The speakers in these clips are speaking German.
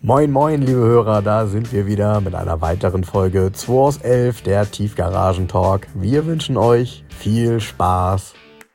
Moin moin liebe Hörer, da sind wir wieder mit einer weiteren Folge 2 aus 11, der Tiefgaragen-Talk. Wir wünschen euch viel Spaß.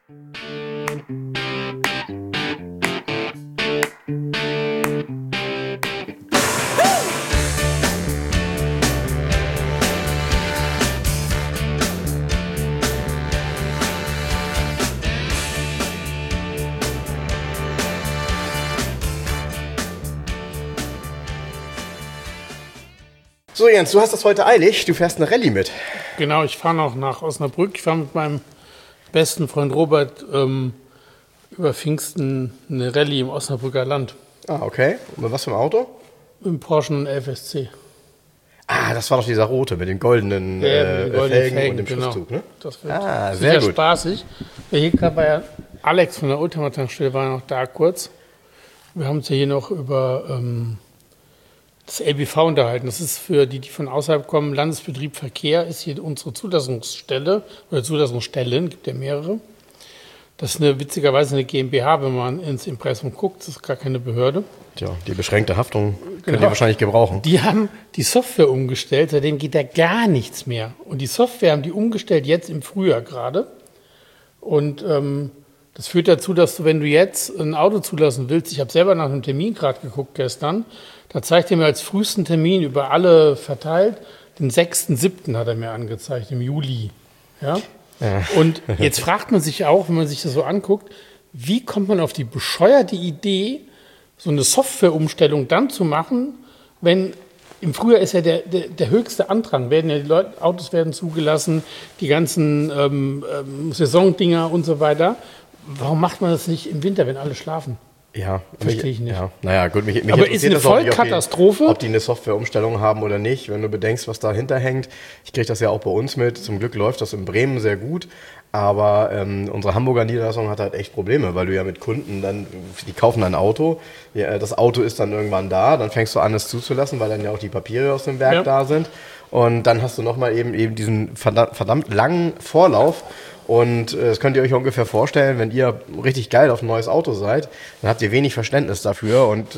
So Jens, du hast das heute eilig, du fährst eine Rallye mit. Genau, ich fahre noch nach Osnabrück. Ich fahre mit meinem besten Freund Robert über Pfingsten eine Rallye im Osnabrücker Land. Ah, okay. Und mit was für ein Auto? Im Porsche 11 SC. Ah, das war doch dieser rote mit den goldenen, Felgen und dem Schriftzug, ne? Das wird sehr sehr gut. spaßig. Hier gerade war ja Alex von der Ultimatankstelle, war noch da kurz. Wir haben uns ja hier noch über das LBV unterhalten. Das ist für die von außerhalb kommen, Landesbetrieb Verkehr, ist hier unsere Zulassungsstelle oder Zulassungsstellen, gibt ja mehrere. Das ist witzigerweise eine GmbH, wenn man ins Impressum guckt, das ist gar keine Behörde. Tja, die beschränkte Haftung könnt ihr wahrscheinlich gebrauchen. Die haben die Software umgestellt, seitdem geht da gar nichts mehr. Und die Software haben die umgestellt jetzt im Frühjahr gerade. Und das führt dazu, dass du, wenn du jetzt ein Auto zulassen willst, ich habe selber nach einem Termin gerade geguckt gestern, da zeigt er mir als frühesten Termin über alle verteilt, den 6.7. hat er mir angezeigt, im Juli. Ja? Und jetzt fragt man sich auch, wenn man sich das so anguckt, wie kommt man auf die bescheuerte Idee, so eine Softwareumstellung dann zu machen, wenn im Frühjahr ist ja der höchste Andrang, Autos werden zugelassen, die ganzen Saisondinger und so weiter. Warum macht man das nicht im Winter, wenn alle schlafen? Ja, verstehe ich nicht. Ja. Naja, gut, mich aber ist eine Vollkatastrophe. Ob die eine Softwareumstellung haben oder nicht, wenn du bedenkst, was dahinter hängt. Ich kriege das ja auch bei uns mit. Zum Glück läuft das in Bremen sehr gut. Aber unsere Hamburger Niederlassung hat halt echt Probleme, weil du ja mit Kunden dann, die kaufen ein Auto, das Auto ist dann irgendwann da, dann fängst du an, es zuzulassen, weil dann ja auch die Papiere aus dem Werk da sind. Und dann hast du nochmal eben diesen verdammt langen Vorlauf. Und das könnt ihr euch ungefähr vorstellen, wenn ihr richtig geil auf ein neues Auto seid, dann habt ihr wenig Verständnis dafür. Und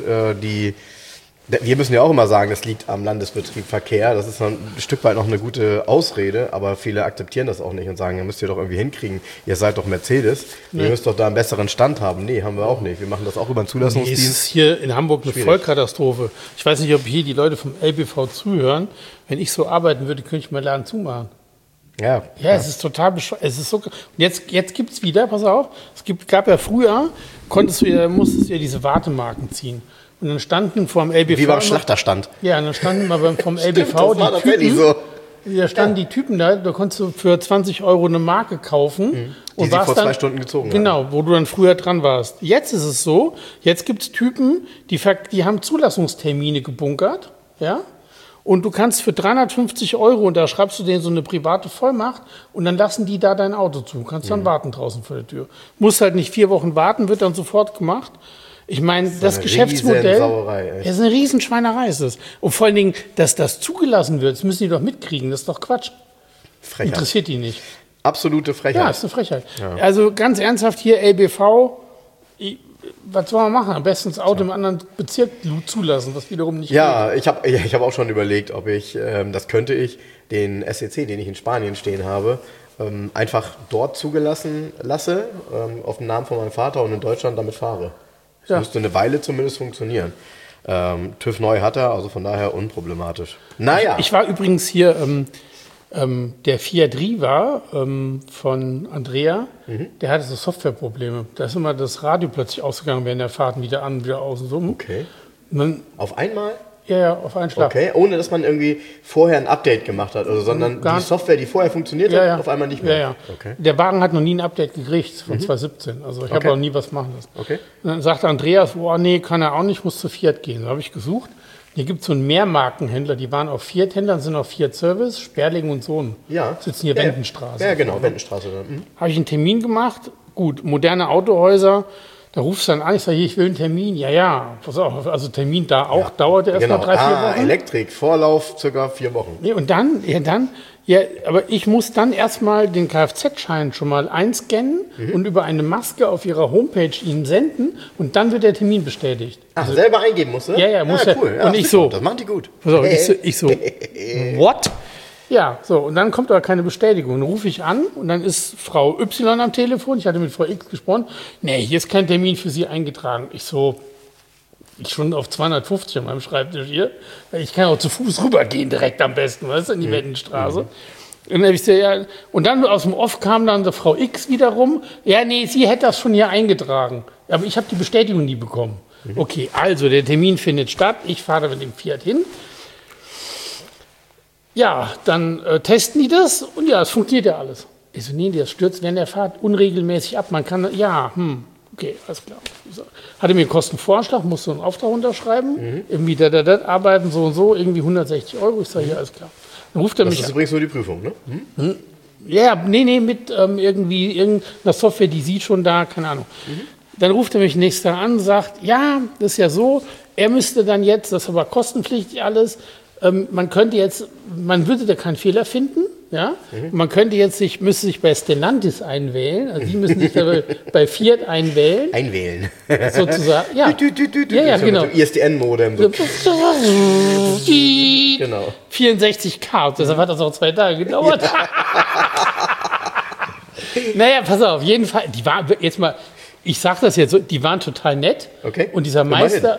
wir müssen ja auch immer sagen, das liegt am Landesbetrieb Verkehr. Das ist ein Stück weit noch eine gute Ausrede, aber viele akzeptieren das auch nicht und sagen, ja, müsst ihr doch irgendwie hinkriegen. Ihr seid doch Mercedes, ihr müsst doch da einen besseren Stand haben. Nee, haben wir auch nicht. Wir machen das auch über einen Zulassungsdienst. Es ist hier in Hamburg eine Vollkatastrophe. Ich weiß nicht, ob hier die Leute vom LBV zuhören. Wenn ich so arbeiten würde, könnte ich meinen Laden zumachen. Ja, es ist total bescheuert. Es ist so. Und jetzt gibt es wieder, pass auf, gab ja früher, musstest du ja diese Wartemarken ziehen. Und dann standen vor dem LBV. Wie beim Schlachterstand. Ja, und dann standen mal vom LBV Stimmt, die Typen. So. Da standen die Typen da konntest du für 20 € eine Marke kaufen. Die sie vor 2 Stunden gezogen haben. Genau, wo du dann früher dran warst. Jetzt ist es so, jetzt gibt es Typen, die haben Zulassungstermine gebunkert, ja. Und du kannst für 350 €, und da schreibst du denen so eine private Vollmacht, und dann lassen die da dein Auto zu. Du kannst dann warten draußen vor der Tür. Musst halt nicht 4 Wochen warten, wird dann sofort gemacht. Ich meine, das Geschäftsmodell, ist eine Riesenschweinerei. Ist das. Und vor allen Dingen, dass das zugelassen wird, das müssen die doch mitkriegen. Das ist doch Quatsch. Frechheit. Interessiert die nicht. Absolute Frechheit. Ja, ist eine Frechheit. Ja. Also ganz ernsthaft hier, LBV, was soll man machen? Am besten das Auto im anderen Bezirk zulassen, was wiederum nicht geht. Ja, ich hab auch schon überlegt, ob ich, das könnte ich, den SEC, den ich in Spanien stehen habe, einfach dort zugelassen lasse, auf den Namen von meinem Vater, und in Deutschland damit fahre. Das müsste eine Weile zumindest funktionieren. TÜV neu hat er, also von daher unproblematisch. Naja. Ich war übrigens hier, der Fiat Riva von Andrea, der hatte so Softwareprobleme. Da ist immer das Radio plötzlich ausgegangen während der Fahrten, wieder an, wieder aus und so. Okay. Dann, auf einmal? Ja, auf einen Schlag. Okay, ohne dass man irgendwie vorher ein Update gemacht hat, sondern die Software, die vorher funktioniert hat, auf einmal nicht mehr. Ja. Okay. Der Wagen hat noch nie ein Update gekriegt von 2017. Also ich habe auch nie was machen lassen. Okay. Und dann sagte Andreas, nee, kann er auch nicht, muss zu Fiat gehen. Da habe ich gesucht. Hier gibt es so einen Mehrmarkenhändler, die waren auf Fiat-Händlern, sind auf Fiat Service, Sperling und Sohn. Ja. Sitzen hier Wendenstraße. Ja, genau, Wendenstraße. Habe ich einen Termin gemacht. Gut, moderne Autohäuser. Da rufst du dann an, ich sage, ich will einen Termin. Ja, pass auf, also Termin da auch, dauerte erst mal 3-4 Wochen. Elektrik, Vorlauf, circa 4 Wochen. Nee, und dann, Ja, aber ich muss dann erstmal den Kfz-Schein schon mal einscannen und über eine Maske auf ihrer Homepage Ihnen senden und dann wird der Termin bestätigt. Ach, selber eingeben musst du? Ja, muss ja. Cool. Ja, und ich so. Das machen die gut. Pass auf, ich so, what? Ja, so, und dann kommt aber keine Bestätigung. Dann rufe ich an und dann ist Frau Y am Telefon. Ich hatte mit Frau X gesprochen. Nee, hier ist kein Termin für Sie eingetragen. Ich schon auf 250 an meinem Schreibtisch hier. Ich kann auch zu Fuß rübergehen direkt am besten, weißt du, in die Wendenstraße. Und dann habe ich gesagt, ja, und dann aus dem Off kam dann die Frau X wiederum. Ja, nee, sie hätte das schon hier eingetragen. Aber ich habe die Bestätigung nie bekommen. Okay, also der Termin findet statt. Ich fahre mit dem Fiat hin. Ja, dann testen die das und ja, es funktioniert ja alles. Ich so, nee, das stürzt während der Fahrt unregelmäßig ab. Man kann, okay, alles klar. So. Hatte mir einen Kostenvorschlag, musste einen Auftrag unterschreiben, irgendwie arbeiten so und so, irgendwie 160 €. Ich sage, ja, alles klar. Dann ruft er mich Das ist übrigens nur die Prüfung, ne? Ja, nee, mit irgendwie irgendeiner Software, die sieht schon da, keine Ahnung. Dann ruft er mich nächstes Tag an und sagt, ja, das ist ja so, er müsste dann jetzt, das ist aber kostenpflichtig alles, man würde da keinen Fehler finden, ja. Man könnte müsste sich bei Stellantis einwählen, also die müssen sich bei Fiat einwählen. Einwählen. Sozusagen, ja. Ja, genau. Mit dem ISDN-Modem. So. Genau. 64K, deshalb hat das auch 2 Tage gedauert. Naja, pass auf, jeden Fall, die waren jetzt mal, ich sag das jetzt so, die waren total nett. Okay. Und dieser Meister,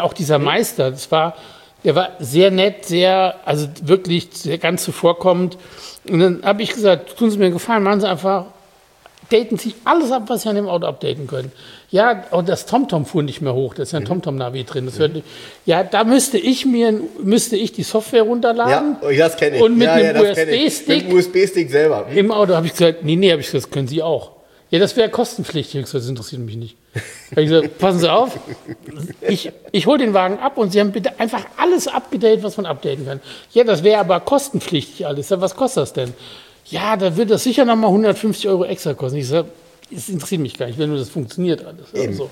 der war sehr nett, also wirklich sehr ganz zuvorkommend. Und dann habe ich gesagt, tun Sie mir einen Gefallen, machen Sie einfach, daten Sie alles ab, was Sie an dem Auto updaten können. Ja, und das TomTom fuhr nicht mehr hoch, da ist ja ein TomTom-Navi drin. Da müsste ich die Software runterladen. Ja, das kenne ich. Und mit einem USB-Stick. Mit dem USB-Stick selber. Im Auto habe ich gesagt, das können Sie auch. Ja, das wäre kostenpflichtig. Ich gesagt, das interessiert mich nicht. Da habe ich gesagt, passen Sie auf, ich hole den Wagen ab und Sie haben bitte einfach alles abgedatet, was man updaten kann. Ja, das wäre aber kostenpflichtig alles. Ja, was kostet das denn? Ja, da wird das sicher nochmal 150 € extra kosten. Ich sage, das interessiert mich gar nicht, wenn nur das funktioniert alles. Also.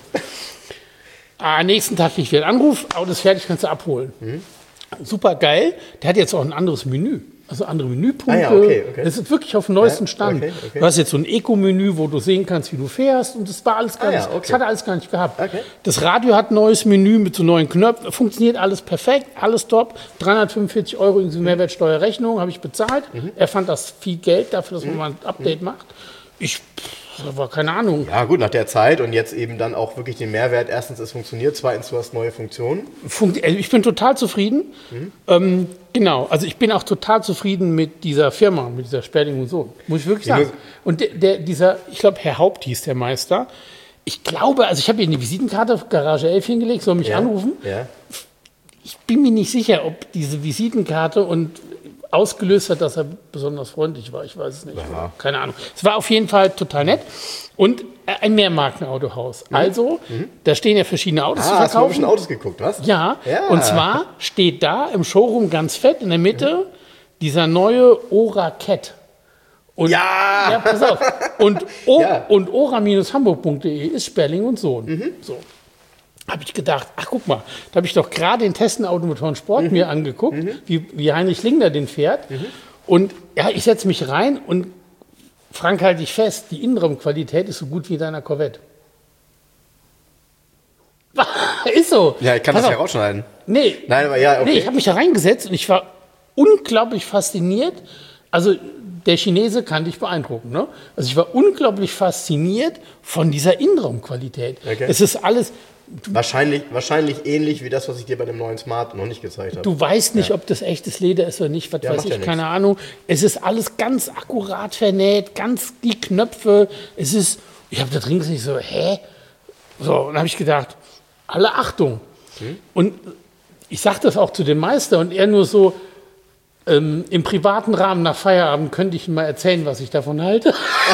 Nächsten Tag kriege ich wieder einen Anruf, Auto ist fertig, kannst du abholen. Super geil. Der hat jetzt auch ein anderes Menü. Also andere Menüpunkte. Okay. Das ist wirklich auf dem neuesten Stand. Okay. Du hast jetzt so ein Eco-Menü, wo du sehen kannst, wie du fährst. Und das war alles gar nicht, das hat er alles gar nicht gehabt. Okay. Das Radio hat ein neues Menü mit so neuen Knöpfen. Funktioniert alles perfekt, alles top. 345 € in Mehrwertsteuerrechnung habe ich bezahlt. Er fand das viel Geld dafür, dass man mal ein Update macht. War keine Ahnung. Ja gut, nach der Zeit und jetzt eben dann auch wirklich den Mehrwert. Erstens, es funktioniert. Zweitens, du hast neue Funktionen. Ich bin total zufrieden. Genau, also ich bin auch total zufrieden mit dieser Firma, mit dieser Sperling und so. Muss ich wirklich sagen. Und ich glaube, Herr Haupt hieß der Meister. Ich glaube, also ich habe hier eine Visitenkarte auf Garage 11 hingelegt, soll mich anrufen. Ja. Ich bin mir nicht sicher, ob diese Visitenkarte und ausgelöst hat, dass er besonders freundlich war. Ich weiß es nicht. Ja. Keine Ahnung. Es war auf jeden Fall total nett. Und ein Mehrmarkenautohaus. Also, da stehen ja verschiedene Autos zu verkaufen. Hast du ein bisschen Autos geguckt, was? Ja. Und zwar steht da im Showroom ganz fett in der Mitte dieser neue Ora Cat. Und, ja, pass auf. Und ora-hamburg.de ist Sperling und Sohn. So. Habe ich gedacht, ach guck mal, da habe ich doch gerade den Testen Automotoren Sport mir angeguckt, wie Heinrich Lingner den fährt. Und ja, ich setze mich rein und Frank, halte ich fest, die Innenraumqualität ist so gut wie deiner Corvette. Ist so. Ja, ich kann das ja rausschneiden. Nee. Nein, aber ja, okay. Nee, ich habe mich da reingesetzt und ich war unglaublich fasziniert. Also der Chinese kann dich beeindrucken. Ne? Also ich war unglaublich fasziniert von dieser Innenraumqualität. Okay. Es ist alles... Wahrscheinlich ähnlich wie das, was ich dir bei dem neuen Smart noch nicht gezeigt habe. Du weißt nicht, ob das echtes Leder ist oder nicht, was weiß ich, keine Ahnung. Es ist alles ganz akkurat vernäht, ganz die Knöpfe. Ich habe da drin gesehen, so, hä? So, und dann habe ich gedacht, alle Achtung. Und ich sage das auch zu dem Meister und er nur so, im privaten Rahmen nach Feierabend könnte ich ihm mal erzählen, was ich davon halte.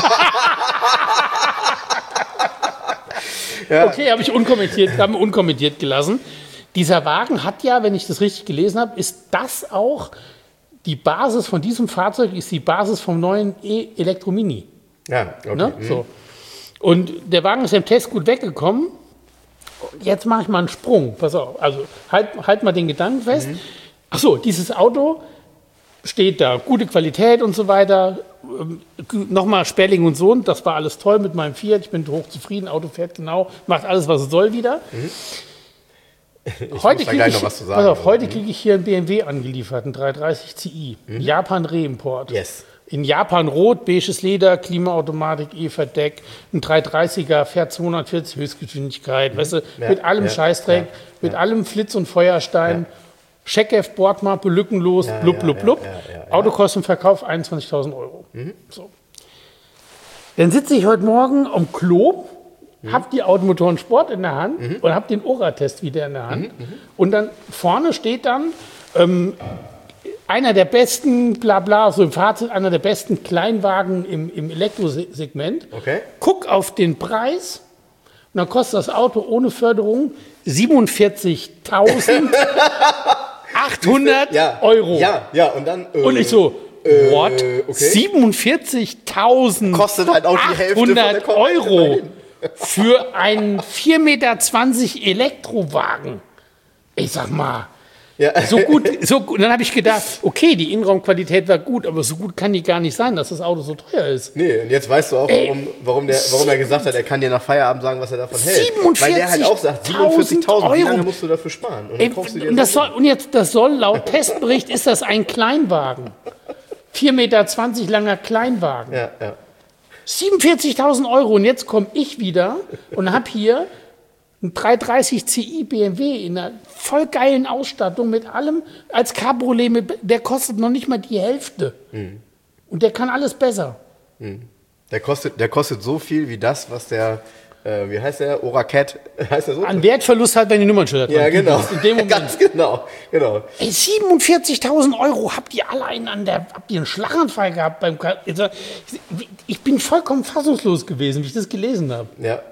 Ja. Okay, haben wir unkommentiert gelassen. Dieser Wagen hat ja, wenn ich das richtig gelesen habe, ist das auch die Basis von diesem Fahrzeug, ist die Basis vom neuen E-Elektro-Mini. Ja, okay. Ne? So. Und der Wagen ist im Test gut weggekommen. Jetzt mache ich mal einen Sprung. Pass auf, also halt mal den Gedanken fest. Ach so, dieses Auto steht da, gute Qualität und so weiter. Nochmal Sperling und Sohn, das war alles toll mit meinem Fiat. Ich bin hochzufrieden, Auto fährt genau, macht alles, was es soll wieder. Heute kriege ich hier einen BMW angeliefert, einen 330 Ci. Japan Reimport. Yes. In Japan rot, beiges Leder, Klimaautomatik, E-Verdeck, ein 330er, fährt 240 Höchstgeschwindigkeit, weißt du, mit allem Scheißdreck, mit allem Flitz- und Feuerstein, Checkheft, Bordmappe, lückenlos, blub, blub, blub. Autokostenverkauf 21.000 Euro. So. Dann sitze ich heute Morgen am Klo, habe die Automotoren Sport in der Hand und habe den Ora-Test wieder in der Hand. Und dann vorne steht dann einer der besten, bla bla, so im Fazit, einer der besten Kleinwagen im Elektrosegment. Okay. Guck auf den Preis und dann kostet das Auto ohne Förderung 47.800 Euro. Ja, und dann... Und ich so, what? Okay. 47.800 kostet halt auch die Hälfte von der Euro für einen 4,20 Meter Elektrowagen. Ich sag mal, so gut. Und dann habe ich gedacht, okay, die Innenraumqualität war gut, aber so gut kann die gar nicht sein, dass das Auto so teuer ist. Nee, und jetzt weißt du auch, warum er gesagt hat, er kann dir nach Feierabend sagen, was er davon hält. Weil der halt auch sagt, 47.000, wie lange musst du dafür sparen? Und, dann kaufst du dir das soll laut Testbericht, ist das ein Kleinwagen. 4,20 Meter langer Kleinwagen. Ja. 47.000 Euro und jetzt komme ich wieder und habe hier einen 330 Ci BMW in einer voll geilen Ausstattung mit allem als Cabriolet, der kostet noch nicht mal die Hälfte. Und der kann alles besser. Der kostet so viel wie das, was der, wie heißt der, Oracat, heißt der so? An Wertverlust hat, wenn die Nummernschilder hat. Ja, genau. In dem Moment. Ganz genau. Ey, 47.000 Euro, habt ihr alle habt ihr einen Schlaganfall gehabt beim Ich bin vollkommen fassungslos gewesen, wie ich das gelesen habe. Ja.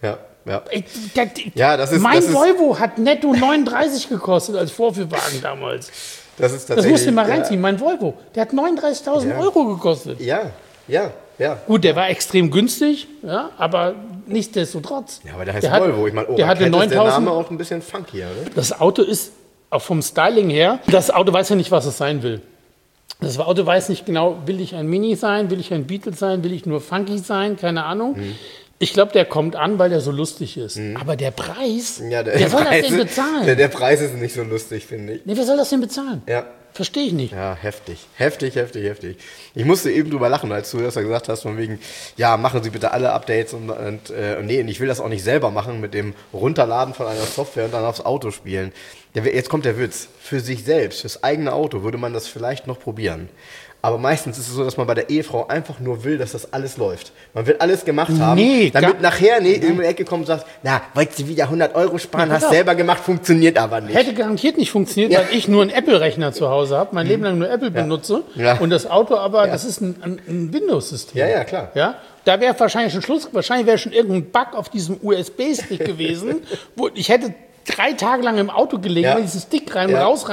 Mein Volvo hat netto 39 gekostet als Vorführwagen damals. Das musst du mal reinziehen, mein Volvo. Der hat 39.000 Euro gekostet. Ja. Gut, der war extrem günstig, ja, aber nichtsdestotrotz. Ja, aber der heißt Volvo. Ich meine, der hatte 9.000. Der Name auch ein bisschen funkier, ne? Das Auto ist auch vom Styling her, das Auto weiß ja nicht, was es sein will. Das Auto weiß nicht genau, will ich ein Mini sein, will ich ein Beetle sein, will ich nur funky sein, keine Ahnung. Ich glaube, der kommt an, weil der so lustig ist. Aber der Preis, wer soll das denn bezahlen? Der Preis ist nicht so lustig, finde ich. Nee, wer soll das denn bezahlen? Ja. Verstehe ich nicht. Ja, heftig. Ich musste eben drüber lachen, als du das ja gesagt hast, von wegen, ja, machen Sie bitte alle Updates und nee, und ich will das auch nicht selber machen mit dem Runterladen von einer Software und dann aufs Auto spielen. Jetzt kommt der Witz. Für sich selbst, fürs eigene Auto würde man das vielleicht noch probieren. Aber meistens ist es so, dass man bei der Ehefrau einfach nur will, dass das alles läuft. Man will alles gemacht haben, damit nachher in die Ecke kommt und sagt, na, wolltest du wieder 100 Euro sparen, hast selber gemacht, funktioniert aber nicht. Hätte garantiert nicht funktioniert, weil ich nur einen Apple-Rechner zu Hause habe, mein Leben lang nur Apple benutze und das Auto aber, das ist ein Windows-System. Ja, klar. Ja? Da wäre wahrscheinlich wäre schon irgendein Bug auf diesem USB-Stick gewesen, wo ich hätte 3 Tage lang im Auto gelegen, mit diesem Stick rein und raus.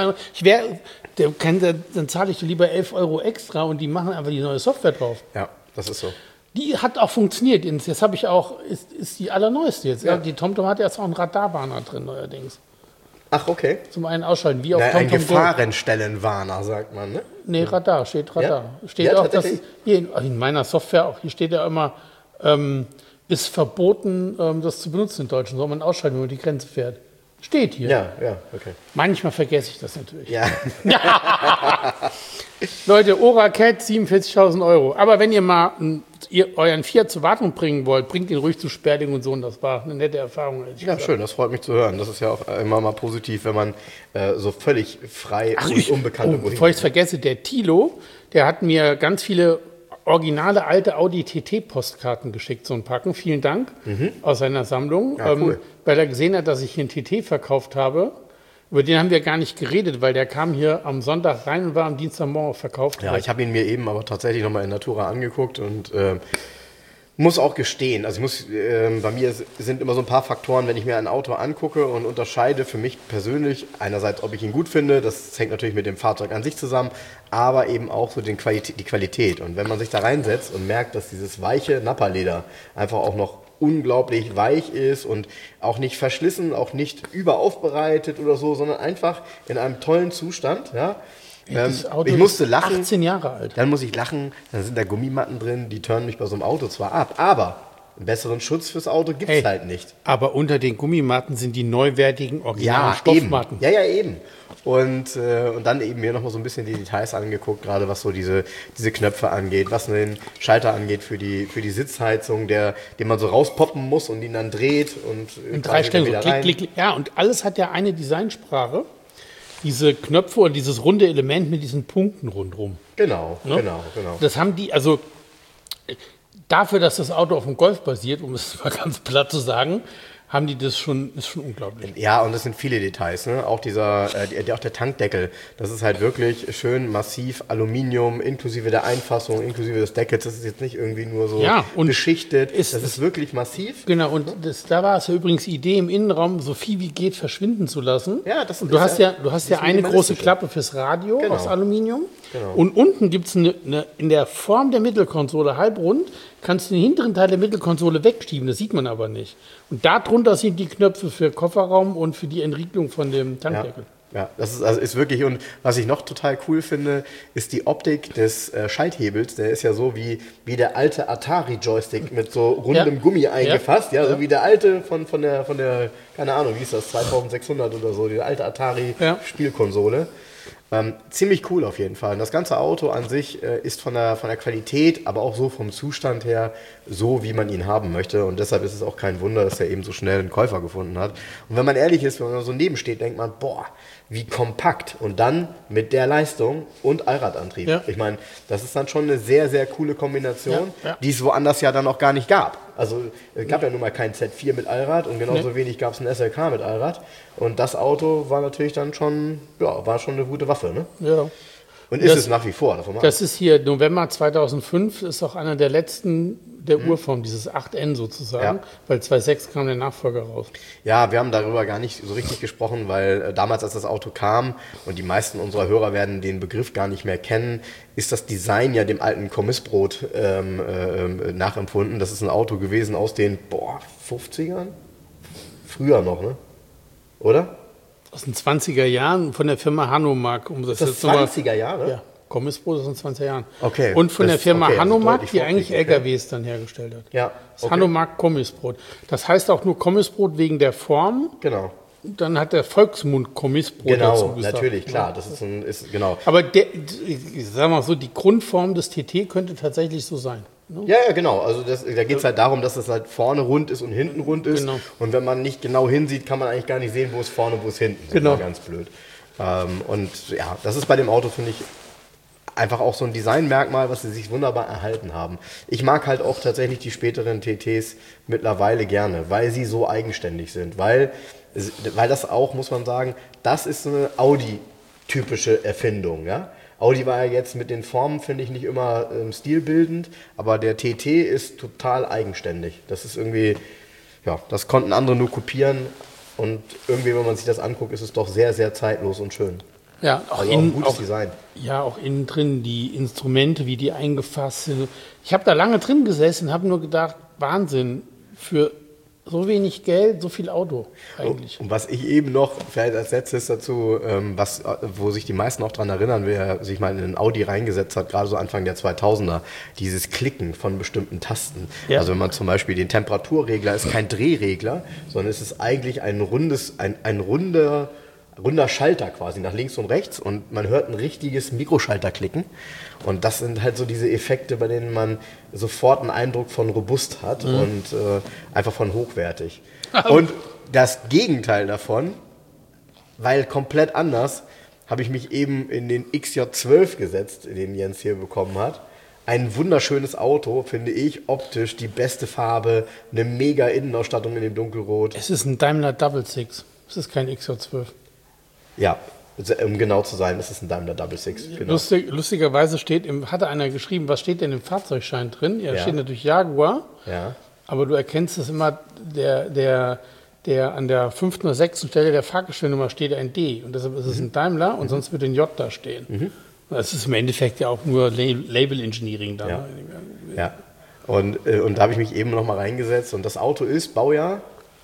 Dann zahle ich lieber 11 Euro extra und die machen einfach die neue Software drauf. Ja, das ist so. Die hat auch funktioniert. Jetzt habe ich auch, ist die allerneueste jetzt. Ja. Die TomTom hat jetzt auch einen Radarwarner drin neuerdings. Ach, okay. Zum einen ausschalten, wie auf TomTom. Ein Gefahrenstellenwarner, sagt man, ne? Nee, Radar, steht Radar. Ja? Steht auch, dass hier in meiner Software auch, hier steht ja immer, ist verboten, das zu benutzen in Deutschland. Soll man ausschalten, wenn man die Grenze fährt. Steht hier. Ja, okay. Manchmal vergesse ich das natürlich. Ja. Leute, Oracat 47.000 Euro. Aber wenn ihr mal euren Fiat zur Wartung bringen wollt, bringt ihn ruhig zu Sperling und so. Und das war eine nette Erfahrung. Ja, schön, das freut mich zu hören. Das ist ja auch immer mal positiv, wenn man so völlig frei und unbekannt bevor ich es vergesse, der Thilo, der hat mir ganz viele originale alte Audi TT-Postkarten geschickt, so ein Packen. Vielen Dank aus seiner Sammlung. Ja, cool. Weil er gesehen hat, dass ich hier einen TT verkauft habe. Über den haben wir gar nicht geredet, weil der kam hier am Sonntag rein und war am Dienstagmorgen verkauft. Ja, ich habe ihn mir eben aber tatsächlich nochmal in Natura angeguckt und muss auch gestehen, also bei mir sind immer so ein paar Faktoren, wenn ich mir ein Auto angucke und unterscheide für mich persönlich, einerseits, ob ich ihn gut finde, das hängt natürlich mit dem Fahrzeug an sich zusammen, aber eben auch so die Qualität. Und wenn man sich da reinsetzt und merkt, dass dieses weiche Nappa-Leder einfach auch noch unglaublich weich ist und auch nicht verschlissen, auch nicht überaufbereitet oder so, sondern einfach in einem tollen Zustand, ja. Das Auto Ich musste ist lachen. 18 Jahre alt. Dann muss ich lachen, dann sind da Gummimatten drin, die turnen mich bei so einem Auto zwar ab, aber einen besseren Schutz fürs Auto gibt es halt nicht. Aber unter den Gummimatten sind die neuwertigen originalen Ja, Stoffmatten. eben. Ja, eben. Und dann eben mir nochmal so ein bisschen die Details angeguckt, gerade was so diese Knöpfe angeht, was den Schalter angeht für die Sitzheizung, den man so rauspoppen muss und ihn dann dreht und In 3 Stellen so klick, klick. Ja, und alles hat ja eine Designsprache. Diese Knöpfe und dieses runde Element mit diesen Punkten rundherum. Genau. Das haben die, also dafür, dass das Auto auf dem Golf basiert, um es mal ganz platt zu sagen, haben die das schon, ist schon unglaublich. Ja, und das sind viele Details, ne? Auch auch der Tankdeckel, das ist halt wirklich schön massiv Aluminium, inklusive der Einfassung, inklusive des Deckels. Das ist jetzt nicht irgendwie nur so beschichtet. Das ist wirklich massiv. Genau, und da war es ja übrigens die Idee, im Innenraum so viel wie geht verschwinden zu lassen. Ja, das und du hast ja eine große Klappe fürs Radio aus Aluminium. Genau. Und unten gibt es in der Form der Mittelkonsole halbrund, kannst du den hinteren Teil der Mittelkonsole wegschieben, das sieht man aber nicht. Und darunter sind die Knöpfe für Kofferraum und für die Entriegelung von dem Tankdeckel. Ja, das ist wirklich, und was ich noch total cool finde, ist die Optik des Schalthebels. Der ist ja so wie der alte Atari-Joystick mit so rundem Gummi eingefasst, so wie der alte von der, keine Ahnung, wie ist das, 2600 oder so, die alte Atari-Spielkonsole. Ziemlich cool auf jeden Fall. Und das ganze Auto an sich ist von der Qualität, aber auch so vom Zustand her, so wie man ihn haben möchte. Und deshalb ist es auch kein Wunder, dass er eben so schnell einen Käufer gefunden hat. Und wenn man ehrlich ist, wenn man so nebensteht, denkt man, boah, wie kompakt. Und dann mit der Leistung und Allradantrieb. Ja. Ich meine, das ist dann schon eine sehr, sehr coole Kombination, die es woanders ja dann auch gar nicht gab. Also es gab ja nun mal kein Z4 mit Allrad und genauso wenig gab es ein SLK mit Allrad. Und das Auto war natürlich dann schon, war schon eine gute Waffe. Ne? Ja. Und ist es nach wie vor. Das ist hier November 2005, ist auch einer der letzten der Urform, dieses 8N sozusagen, weil 2.6 kam der Nachfolger raus. Ja, wir haben darüber gar nicht so richtig gesprochen, weil damals, als das Auto kam, und die meisten unserer Hörer werden den Begriff gar nicht mehr kennen, ist das Design ja dem alten Kommissbrot nachempfunden. Das ist ein Auto gewesen aus den 50ern? Früher noch, ne? Oder? Aus den 20er Jahren von der Firma Hanomag. Um das 20er Jahre? Ja, Kommissbrot aus den 20er Jahren. Okay. Und von der Firma Hanomag, die eigentlich LKWs dann hergestellt hat. Ja. Das Hanomag Kommissbrot. Das heißt auch nur Kommissbrot wegen der Form. Genau. Dann hat der Volksmund Kommissbrot dazu gesagt. Genau, natürlich, klar. Das ist genau. Aber ich sag mal so, die Grundform des TT könnte tatsächlich so sein. Ne? Ja, genau. Also da geht es halt darum, dass es halt vorne rund ist und hinten rund ist. Genau. Und wenn man nicht genau hinsieht, kann man eigentlich gar nicht sehen, wo es vorne, wo es hinten ist. Genau. Ganz blöd. Und ja, das ist bei dem Auto, finde ich, einfach auch so ein Designmerkmal, was sie sich wunderbar erhalten haben. Ich mag halt auch tatsächlich die späteren TTs mittlerweile gerne, weil sie so eigenständig sind. Weil das auch, muss man sagen, das ist eine Audi-typische Erfindung, ja. Audi war ja jetzt mit den Formen, finde ich, nicht immer stilbildend, aber der TT ist total eigenständig. Das ist irgendwie, das konnten andere nur kopieren und irgendwie, wenn man sich das anguckt, ist es doch sehr, sehr zeitlos und schön. Ja, auch ein gutes Design. Ja, auch innen drin, die Instrumente, wie die eingefasst sind. Ich habe da lange drin gesessen und habe nur gedacht, Wahnsinn, für so wenig Geld, so viel Auto eigentlich. Und was ich eben noch, vielleicht als letztes dazu, wo sich die meisten auch dran erinnern, wer sich mal in einen Audi reingesetzt hat, gerade so Anfang der 2000er, dieses Klicken von bestimmten Tasten. Ja. Also wenn man zum Beispiel den Temperaturregler, ist kein Drehregler, sondern es ist eigentlich ein runder Schalter quasi nach links und rechts und man hört ein richtiges Mikroschalter klicken. Und das sind halt so diese Effekte, bei denen man sofort einen Eindruck von robust hat und einfach von hochwertig. Und das Gegenteil davon, weil komplett anders, habe ich mich eben in den XJ12 gesetzt, den Jens hier bekommen hat. Ein wunderschönes Auto, finde ich, optisch die beste Farbe, eine mega Innenausstattung in dem Dunkelrot. Es ist ein Daimler Double Six, es ist kein XJ12. Ja, um genau zu sein, ist es ein Daimler Double Six. Genau. Lustigerweise hatte einer geschrieben, was steht denn im Fahrzeugschein drin? Ja, steht natürlich Jaguar, aber du erkennst es immer, der an der 5. oder 6. Stelle der Fahrgestellnummer steht ein D und deshalb ist es ein Daimler und sonst wird ein J da stehen. Das ist im Endeffekt ja auch nur Label Engineering da. Ja. Und da habe ich mich eben noch mal reingesetzt und das Auto ist Baujahr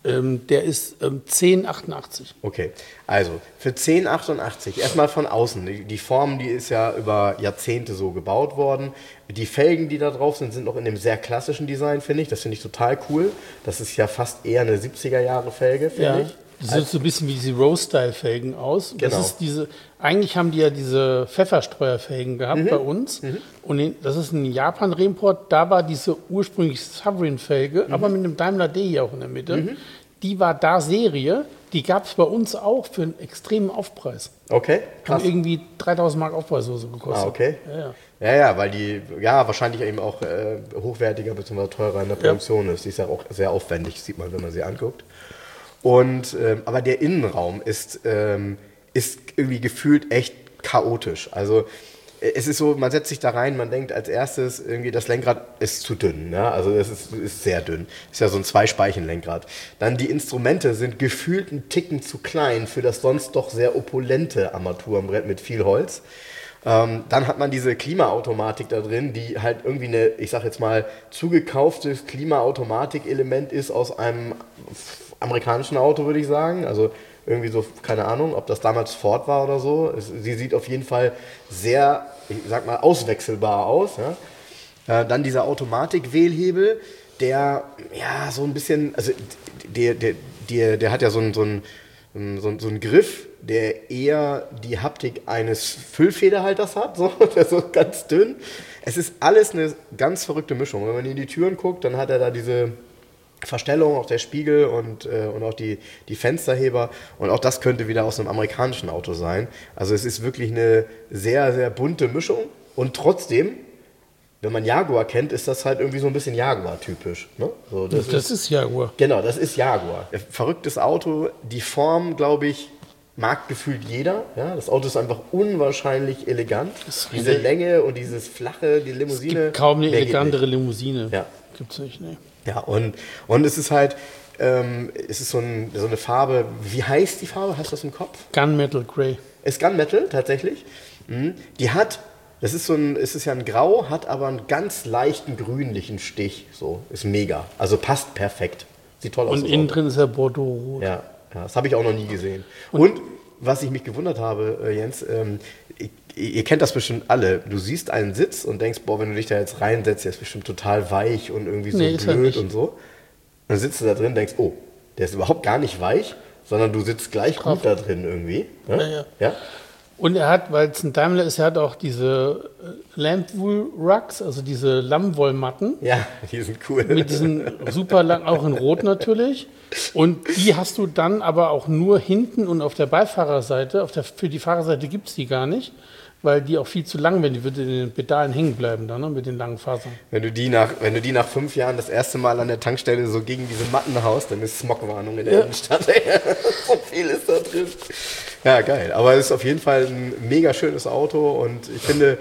Der ist 1088. Okay, also für 1088, erstmal von außen. Die Form, die ist ja über Jahrzehnte so gebaut worden. Die Felgen, die da drauf sind, sind noch in dem sehr klassischen Design, finde ich. Das finde ich total cool. Das ist ja fast eher eine 70er-Jahre-Felge, finde ich. Das sieht so ein bisschen wie diese Rose-Style-Felgen aus. Genau. Das ist eigentlich haben die ja diese Pfefferstreuer-Felgen gehabt bei uns. Und das ist ein Japan-Reimport. Da war diese ursprüngliche Sovereign-Felge, aber mit einem Daimler D hier auch in der Mitte. Die war da Serie. Die gab es bei uns auch für einen extremen Aufpreis. Okay, krass. Haben irgendwie 3.000 Mark Aufpreis oder so gekostet. Ah, okay. Ja, weil die wahrscheinlich eben auch hochwertiger bzw. teurer in der Produktion ist. Die ist ja auch sehr aufwendig, sieht man, wenn man sie anguckt. Und aber der Innenraum ist irgendwie gefühlt echt chaotisch. Also es ist so, man setzt sich da rein, man denkt als erstes irgendwie, das Lenkrad ist zu dünn. Ne? Also es ist sehr dünn. Ist ja so ein Zweispeichen-Lenkrad. Dann die Instrumente sind gefühlt einen Ticken zu klein für das sonst doch sehr opulente Armaturenbrett mit viel Holz. Dann hat man diese Klimaautomatik da drin, die halt irgendwie eine, ich sag jetzt mal, zugekauftes Klimaautomatik-Element ist aus einem amerikanischen Auto, würde ich sagen. Also irgendwie so, keine Ahnung, ob das damals Ford war oder so. Sie sieht auf jeden Fall sehr, ich sag mal, auswechselbar aus. Ja? Dann dieser Automatik-Wählhebel, der ja so ein bisschen, also der hat ja so einen Griff, der eher die Haptik eines Füllfederhalters hat, so, der ist so ganz dünn. Es ist alles eine ganz verrückte Mischung. Wenn man in die Türen guckt, dann hat er da diese Verstellung, auch der Spiegel und auch die Fensterheber. Und auch das könnte wieder aus einem amerikanischen Auto sein. Also es ist wirklich eine sehr, sehr bunte Mischung. Und trotzdem, wenn man Jaguar kennt, ist das halt irgendwie so ein bisschen Jaguar-typisch. Ne? So, das ist Jaguar. Genau, das ist Jaguar. Verrücktes Auto. Die Form, glaube ich, mag gefühlt jeder. Ja? Das Auto ist einfach unwahrscheinlich elegant. Diese Länge und dieses flache, die Limousine. Es gibt kaum eine elegantere Limousine. Ja. Gibt's nicht, ne? Ja, und es ist halt, es ist so eine Farbe, wie heißt die Farbe? Hast du das im Kopf? Gunmetal Grey. Ist Gunmetal, tatsächlich. Die hat, es ist ja ein Grau, hat aber einen ganz leichten grünlichen Stich. So, ist mega. Also passt perfekt. Sieht toll aus. Und innen drin ist ja Bordeaux-Rot. Ja, das habe ich auch noch nie gesehen. Und was ich mich gewundert habe, Jens, ihr kennt das bestimmt alle. Du siehst einen Sitz und denkst, boah, wenn du dich da jetzt reinsetzt, der ist bestimmt total weich und irgendwie so blöd und so. Und dann sitzt du da drin und denkst, oh, der ist überhaupt gar nicht weich, sondern du sitzt gleich gut da drin irgendwie. Ne? Ja. Und er hat, weil es ein Daimler ist, er hat auch diese Lambwool Rugs, also diese Lammwollmatten. Ja, die sind cool. Mit diesen super lang, auch in Rot natürlich. Und die hast du dann aber auch nur hinten und auf der Beifahrerseite. Für die Fahrerseite gibt es die gar nicht, weil die auch viel zu lang werden. Die würde in den Pedalen hängen bleiben dann, ne, mit den langen Fasern. Wenn du die nach 5 Jahren das erste Mal an der Tankstelle so gegen diese Matten haust, dann ist Smogwarnung in der Innenstadt. So viel ist da drin. Ja, geil. Aber es ist auf jeden Fall ein mega schönes Auto und ich finde,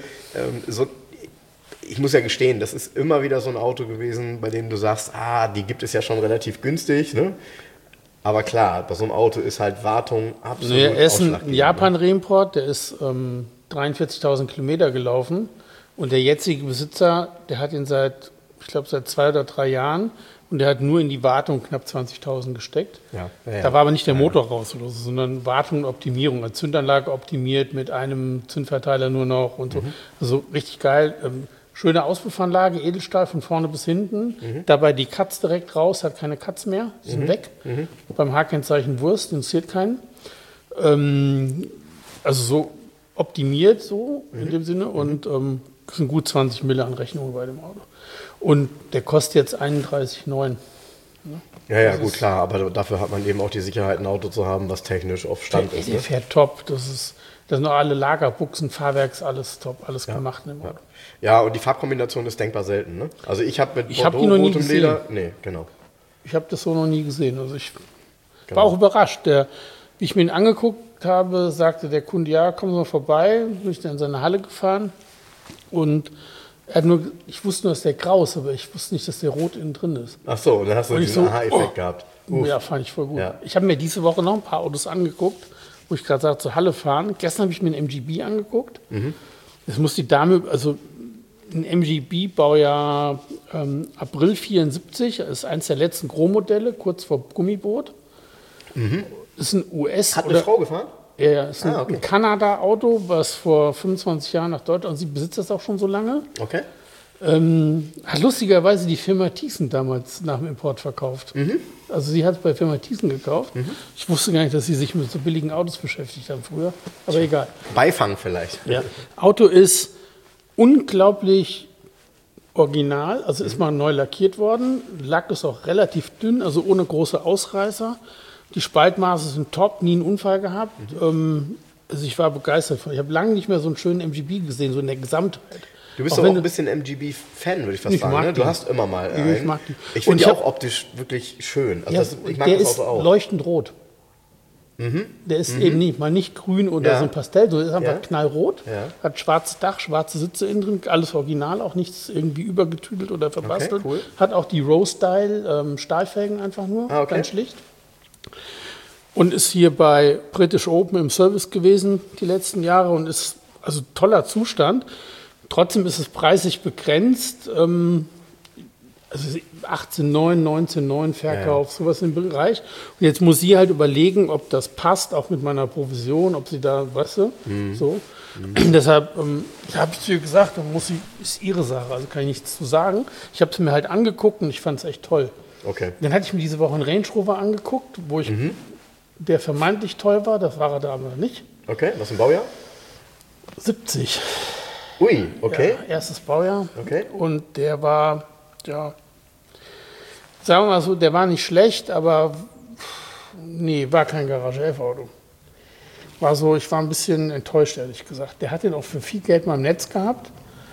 ich muss ja gestehen, das ist immer wieder so ein Auto gewesen, bei dem du sagst, die gibt es ja schon relativ günstig, ne? Aber klar, bei so einem Auto ist halt Wartung absolut er ist ein Japan-Reimport, der ist 43.000 Kilometer gelaufen und der jetzige Besitzer, der hat ihn seit 2 oder 3 Jahren und der hat nur in die Wartung knapp 20.000 gesteckt. Ja. Da war aber nicht der Motor raus oder so, sondern Wartung und Optimierung. Eine Zündanlage optimiert mit einem Zündverteiler nur noch und so. Also richtig geil. Schöne Auspuffanlage, Edelstahl von vorne bis hinten. Dabei die Cuts direkt raus, hat keine Cuts mehr, sind weg. Beim H-Kennzeichen Wurst, interessiert keinen. Also so optimiert so in dem Sinne und sind gut 20 Mille an Rechnungen bei dem Auto. Und der kostet jetzt 31,9. Ne? Ja, gut, klar, aber dafür hat man eben auch die Sicherheit, ein Auto zu haben, was technisch auf Stand ist. Der fährt top, das sind auch alle Lagerbuchsen, Fahrwerks, alles top, alles gemacht in dem Auto. Ja, und die Farbkombination ist denkbar selten, ne? Also ich habe mit Bordeaux rotem Leder, nee, genau. Ich habe das so noch nie gesehen, also ich war auch überrascht. Wie ich mir ihn angeguckt habe, sagte der Kunde, ja, kommen Sie mal vorbei, bin ich dann in seine Halle gefahren und ich wusste nur, dass der grau ist, aber ich wusste nicht, dass der rot innen drin ist. Ach so, und dann hast du diesen Aha-Effekt gehabt. Ja, fand ich voll gut. Ja. Ich habe mir diese Woche noch ein paar Autos angeguckt, wo ich gerade sagte, zur Halle fahren. Gestern habe ich mir einen MGB angeguckt. Das muss die Dame, also ein MGB, Baujahr April 74, ist eins der letzten Gros-Modelle, kurz vor Gummiboot. Ist ein US- Hat eine Frau gefahren? Ja, ist ein Kanada-Auto, was vor 25 Jahren nach Deutschland, und sie besitzt das auch schon so lange. Okay. Hat lustigerweise die Firma Thyssen damals nach dem Import verkauft. Also sie hat es bei Firma Thyssen gekauft. Ich wusste gar nicht, dass sie sich mit so billigen Autos beschäftigt haben früher, aber egal. Beifang vielleicht. Ja. Auto ist unglaublich original, also ist mal neu lackiert worden. Lack ist auch relativ dünn, also ohne große Ausreißer. Die Spaltmaße sind top, nie einen Unfall gehabt. Also ich war begeistert von. Ich habe lange nicht mehr so einen schönen MGB gesehen, so in der Gesamtheit. Du bist doch auch ein bisschen MGB-Fan, würde ich fast sagen. Ne? Du hast immer mal einen. Ich mag die. Ich finde die auch optisch wirklich schön. Also ich mag das Auto auch. Der ist leuchtend rot. Der ist eben nicht grün oder so ein Pastell, so ist einfach knallrot. Ja. Hat schwarzes Dach, schwarze Sitze innen drin, alles original, auch nichts irgendwie übergetüdelt oder verbastelt. Okay, cool. Hat auch die Row-Style Stahlfelgen einfach nur, ganz schlicht. Und ist hier bei British Open im Service gewesen die letzten Jahre und ist also toller Zustand. Trotzdem ist es preislich begrenzt. Also 18,9, 19,9 Verkauf, sowas im Bereich. Und jetzt muss sie halt überlegen, ob das passt, auch mit meiner Provision, ob sie da, weißt du, so. Deshalb habe ich zu ihr gesagt, ist ihre Sache, also kann ich nichts zu sagen. Ich habe es mir halt angeguckt und ich fand es echt toll. Okay. Dann hatte ich mir diese Woche einen Range Rover angeguckt, der vermeintlich toll war, das war er da aber nicht. Okay, was im Baujahr? 70. Ui, okay. Ja, erstes Baujahr. Okay. Und der war, ja, sagen wir mal so, der war nicht schlecht, aber nee, war kein Garage-11-Auto. War so, ich war ein bisschen enttäuscht, ehrlich gesagt. Der hat den auch für viel Geld mal im Netz gehabt.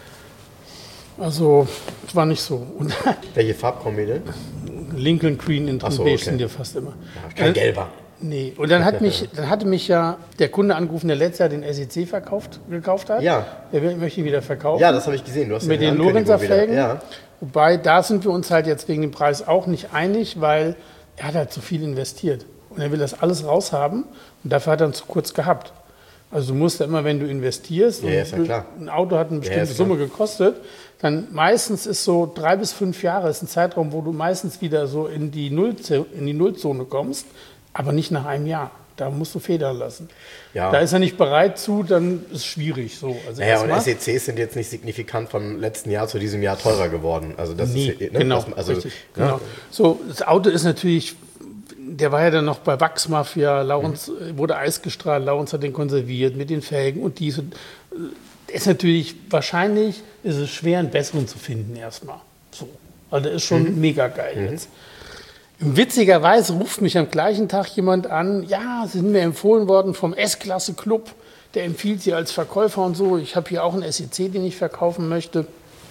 Also, es war nicht so. Und welche Farbkombi denn? Lincoln Green in Beige sind ja fast immer. Ja, kein gelber. Nee, und dann hatte mich ja der Kunde angerufen, der letztes Jahr den SEC gekauft hat. Ja. Der möchte ihn wieder verkaufen. Ja, das habe ich gesehen. Du hast mit den Lorenzer Felgen. Ja. Wobei, da sind wir uns halt jetzt wegen dem Preis auch nicht einig, weil er hat halt zu viel investiert. Und er will das alles raushaben und dafür hat er ihn zu kurz gehabt. Also du musst ja immer, wenn du investierst, und ist ja klar. ein Auto hat eine bestimmte Summe gekostet, dann meistens ist so 3 bis 5 Jahre ist ein Zeitraum, wo du meistens wieder so in die Nullzone kommst, aber nicht nach einem Jahr. Da musst du federn lassen. Ja. Da ist er nicht bereit zu, dann ist es schwierig. So. Also und SECs sind jetzt nicht signifikant vom letzten Jahr zu diesem Jahr teurer geworden. Also das ist, ne? Genau, richtig, genau. So, das Auto ist natürlich, der war ja dann noch bei Wachsmafia, Laurens wurde eisgestrahlt, Laurens hat den konserviert mit den Felgen und dies. Ist natürlich, wahrscheinlich ist es schwer, einen besseren zu finden erstmal. So. Also der ist schon mega geil jetzt. Witzigerweise ruft mich am gleichen Tag jemand an, ja, Sie sind mir empfohlen worden vom S-Klasse-Club, der empfiehlt Sie als Verkäufer und so. Ich habe hier auch einen SEC, den ich verkaufen möchte.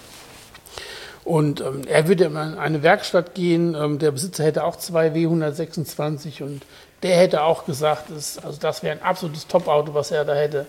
Und er würde in eine Werkstatt gehen, der Besitzer hätte auch 2 W126 und der hätte auch gesagt, das wäre ein absolutes Top-Auto, was er da hätte.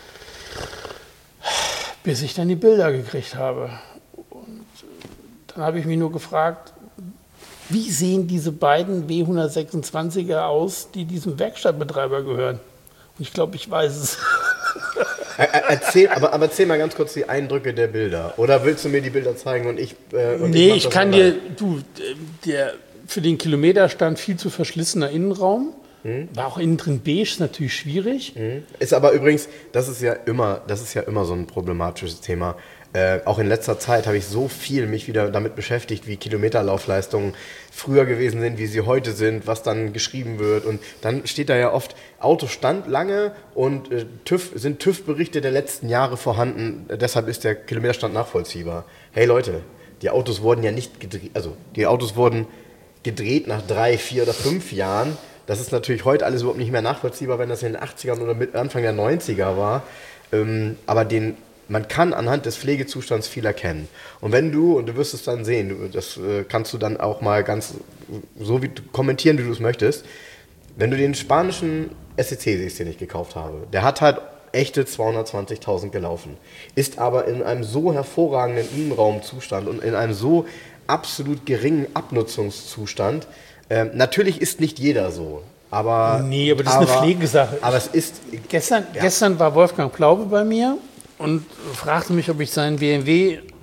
Bis ich dann die Bilder gekriegt habe. Und dann habe ich mich nur gefragt, wie sehen diese beiden W126er aus, die diesem Werkstattbetreiber gehören? Und ich glaube, ich weiß es. Erzähl mal ganz kurz die Eindrücke der Bilder. Oder willst du mir die Bilder zeigen und ich... ich kann dir... Der für den Kilometerstand viel zu verschlissener Innenraum. War auch innen drin beige, ist natürlich schwierig. Ist aber übrigens, das ist ja immer so ein problematisches Thema. Auch in letzter Zeit habe ich so viel mich wieder damit beschäftigt, wie Kilometerlaufleistungen früher gewesen sind, wie sie heute sind, was dann geschrieben wird. Und dann steht da ja oft, Auto stand lange und sind TÜV-Berichte der letzten Jahre vorhanden. Deshalb ist der Kilometerstand nachvollziehbar. Hey Leute, die Autos wurden ja nicht gedreht, also die Autos wurden gedreht nach 3, 4 oder 5 Jahren. Das ist natürlich heute alles überhaupt nicht mehr nachvollziehbar, wenn das in den 80ern oder Anfang der 90er war. Aber man kann anhand des Pflegezustands viel erkennen. Und wenn du wirst es dann sehen, das kannst du dann auch mal ganz so kommentieren, wie du es möchtest, wenn du den spanischen SEC siehst, den ich gekauft habe, der hat halt echte 220.000 gelaufen, ist aber in einem so hervorragenden Innenraumzustand und in einem so absolut geringen Abnutzungszustand. Natürlich ist nicht jeder so. Aber das ist eine Pflegesache. Aber es ist... Gestern war Wolfgang Plaube bei mir und fragte mich, ob ich seinen BMW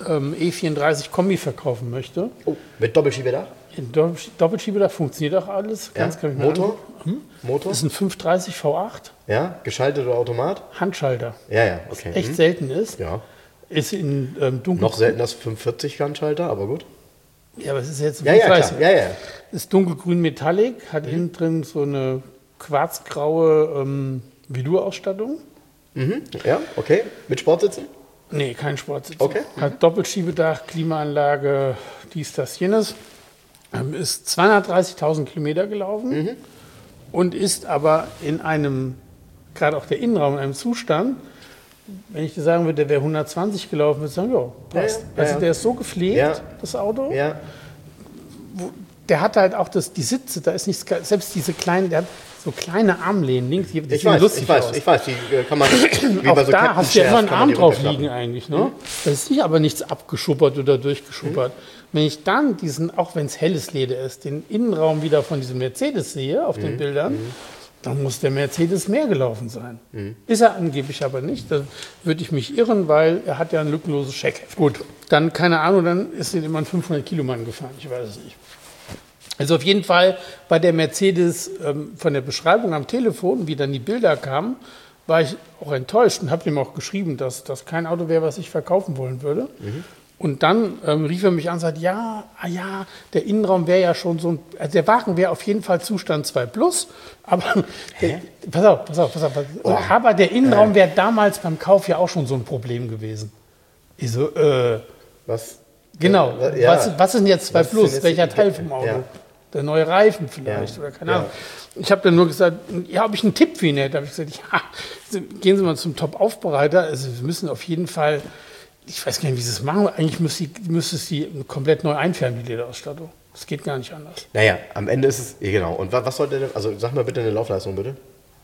E34 Kombi verkaufen möchte. Oh, mit Doppelschiebedach? Doppelschiebedach funktioniert auch alles. Ja. Motor? Motor? Das ist ein 530 V8. Ja, geschaltet oder Automat? Handschalter. Ja, okay. Was echt selten ist. Ja. Ist in dunkel. Noch seltener als 540 Handschalter, aber gut. Ja, aber es ist jetzt Ja, klar. Ja. Ist dunkelgrün Metallic, hat innen drin so eine quarzgraue Velour-Ausstattung. Ja, okay. Mit Sportsitzen? Nee, kein Sportsitz. Okay. Hat Doppelschiebedach, Klimaanlage, dies, das, jenes. Ist 230.000 Kilometer gelaufen und ist aber in einem, gerade auch der Innenraum, in einem Zustand, wenn ich dir sagen würde, der wäre 120 gelaufen, würde ich sagen, ja, passt. Also der ist so gepflegt, das Auto. Ja. Der hat halt auch die Sitze, da ist nichts, selbst diese kleinen, der hat so kleine Armlehnen links, die Ich sehen lustig aus. weiß, die kann man, wie Auch bei so da hast du ja immer einen kann man Arm die drauf runterklappen. liegen eigentlich. Ne? Da ist nicht aber nichts abgeschuppert oder durchgeschuppert. Wenn ich dann diesen, auch wenn es helles Leder ist, den Innenraum wieder von diesem Mercedes sehe auf den Bildern, dann muss der Mercedes mehr gelaufen sein. Ist er angeblich aber nicht. Da würde ich mich irren, weil er hat ja ein lückenloses Scheckheft. Gut, dann keine Ahnung, dann ist ihn immer ein 500-Kilo-Mann gefahren. Ich weiß es nicht. Also auf jeden Fall bei der Mercedes von der Beschreibung am Telefon, wie dann die Bilder kamen, war ich auch enttäuscht und habe ihm auch geschrieben, dass das kein Auto wäre, was ich verkaufen wollen würde. Und dann rief er mich an und sagte, ja, der Innenraum wäre ja schon so also der Wagen wäre auf jeden Fall Zustand 2 Plus, aber pass auf. Aber der Innenraum wäre damals beim Kauf ja auch schon so ein Problem gewesen. Ich so, Was? genau, Ja. was ist denn jetzt 2 Was ist Plus? denn jetzt Welcher die- Teil vom Auto? Ja. Der neue Reifen vielleicht oder keine Ahnung. Ich habe dann nur gesagt, ja, ob ich einen Tipp für ihn hätte. Da habe ich gesagt, ja, gehen Sie mal zum Top-Aufbereiter. Also wir müssen auf jeden Fall, ich weiß gar nicht, wie Sie es machen, eigentlich müsste sie komplett neu einfärben, die Lederausstattung. Das geht gar nicht anders. Naja, am Ende ist es, genau. Und was sollte denn, also sag mal bitte eine Laufleistung, bitte.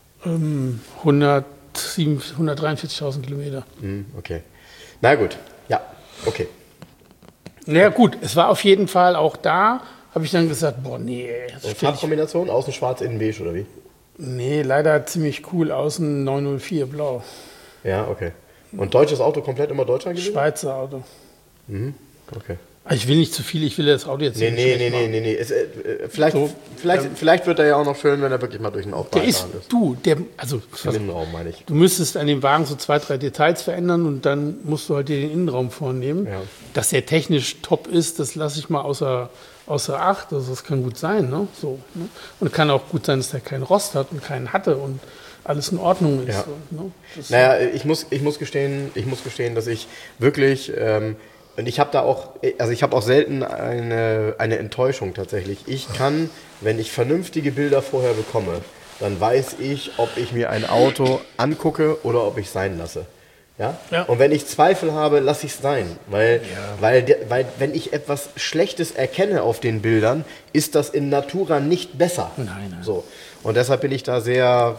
143.000 Kilometer. Okay. Na gut, ja, okay. Naja gut, es war auf jeden Fall auch da, habe ich dann gesagt, boah, nee. Und Farbkombination, außen schwarz, innen beige oder wie? Nee, leider ziemlich cool, außen 904 blau. Ja, okay. Und deutsches Auto komplett immer Deutschland gewesen? Schweizer Auto. Okay. Ich will nicht zu viel, ich will das Auto jetzt nicht schlecht machen. Nee. Es, vielleicht, So, vielleicht wird er ja auch noch schön, wenn er wirklich mal durch den Aufbau Der ist, Im Innenraum, meine ich. du müsstest an dem Wagen so 2, 3 Details verändern und dann musst du halt dir den Innenraum vornehmen. Ja. Dass der technisch top ist, das lasse ich mal außer Acht. Also das kann gut sein, ne? So, ne? Und kann auch gut sein, dass der keinen Rost hat und keinen hatte und alles in Ordnung ist. Ja. So, ne? Das- Naja, ich muss gestehen, dass ich wirklich, und ich habe da auch, also ich habe auch selten eine Enttäuschung tatsächlich. Ich kann, wenn ich vernünftige Bilder vorher bekomme, dann weiß ich, ob ich mir ein Auto angucke oder ob ich es sein lasse. Ja? Ja. Und wenn ich Zweifel habe, lasse ich es sein. Weil wenn ich etwas Schlechtes erkenne auf den Bildern, ist das in Natura nicht besser. Nein. So. Und deshalb bin ich da sehr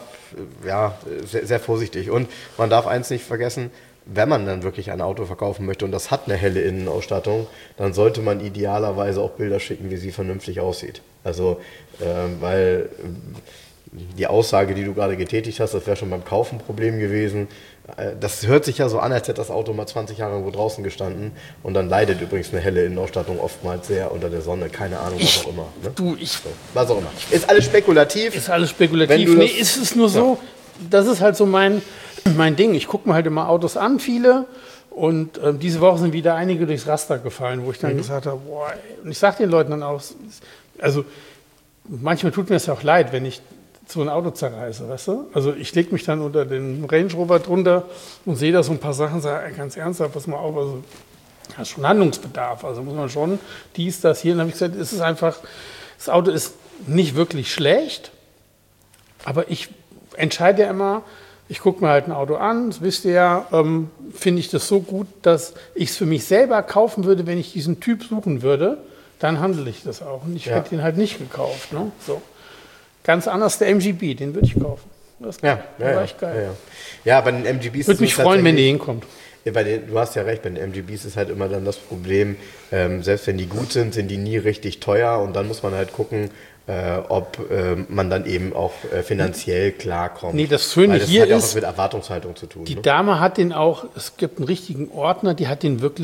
vorsichtig. Und man darf eins nicht vergessen, wenn man dann wirklich ein Auto verkaufen möchte und das hat eine helle Innenausstattung, dann sollte man idealerweise auch Bilder schicken, wie sie vernünftig aussieht. Also, weil die Aussage, die du gerade getätigt hast, das wäre schon beim Kaufen ein Problem gewesen. Das hört sich ja so an, als hätte das Auto mal 20 Jahre irgendwo draußen gestanden. Und dann leidet übrigens eine helle Innenausstattung oftmals sehr unter der Sonne. Keine Ahnung, was auch immer. Ne? Was auch immer. Ist alles spekulativ. Ist alles spekulativ. Wenn du Nee, das- ist es nur so, das ist halt so mein Ding. Ich gucke mir halt immer Autos an, viele. Und diese Woche sind wieder einige durchs Raster gefallen, wo ich dann gesagt habe, boah, ey. Und ich sage den Leuten dann auch, also manchmal tut mir das ja auch leid, wenn ich so ein Auto zerreiße, weißt du? Also ich lege mich dann unter den Range Rover drunter und sehe da so ein paar Sachen, sage, ey, ganz ernsthaft, pass mal auf, also hast schon Handlungsbedarf, also muss man schon dies, das, hier. Und dann habe ich gesagt, es ist einfach, das Auto ist nicht wirklich schlecht, aber ich entscheide ja immer, ich gucke mir halt ein Auto an, das wisst ihr ja, finde ich das so gut, dass ich es für mich selber kaufen würde, wenn ich diesen Typ suchen würde, dann handle ich das auch. Und ich hätte den halt nicht gekauft. Ne? So. Ganz anders der MGB, den würde ich kaufen. Das war echt geil. Ja, bei den MGBs Würde mich freuen, wenn die hinkommt. Du hast ja recht, bei den MGBs ist halt immer dann das Problem, selbst wenn die gut sind, sind die nie richtig teuer und dann muss man halt gucken, ob man dann eben auch finanziell klarkommt. Nee, das Schöne Weil das hier hat ja auch ist, was mit Erwartungshaltung zu tun. die Ne? Dame hat den auch, es gibt einen richtigen Ordner, die hat den wirklich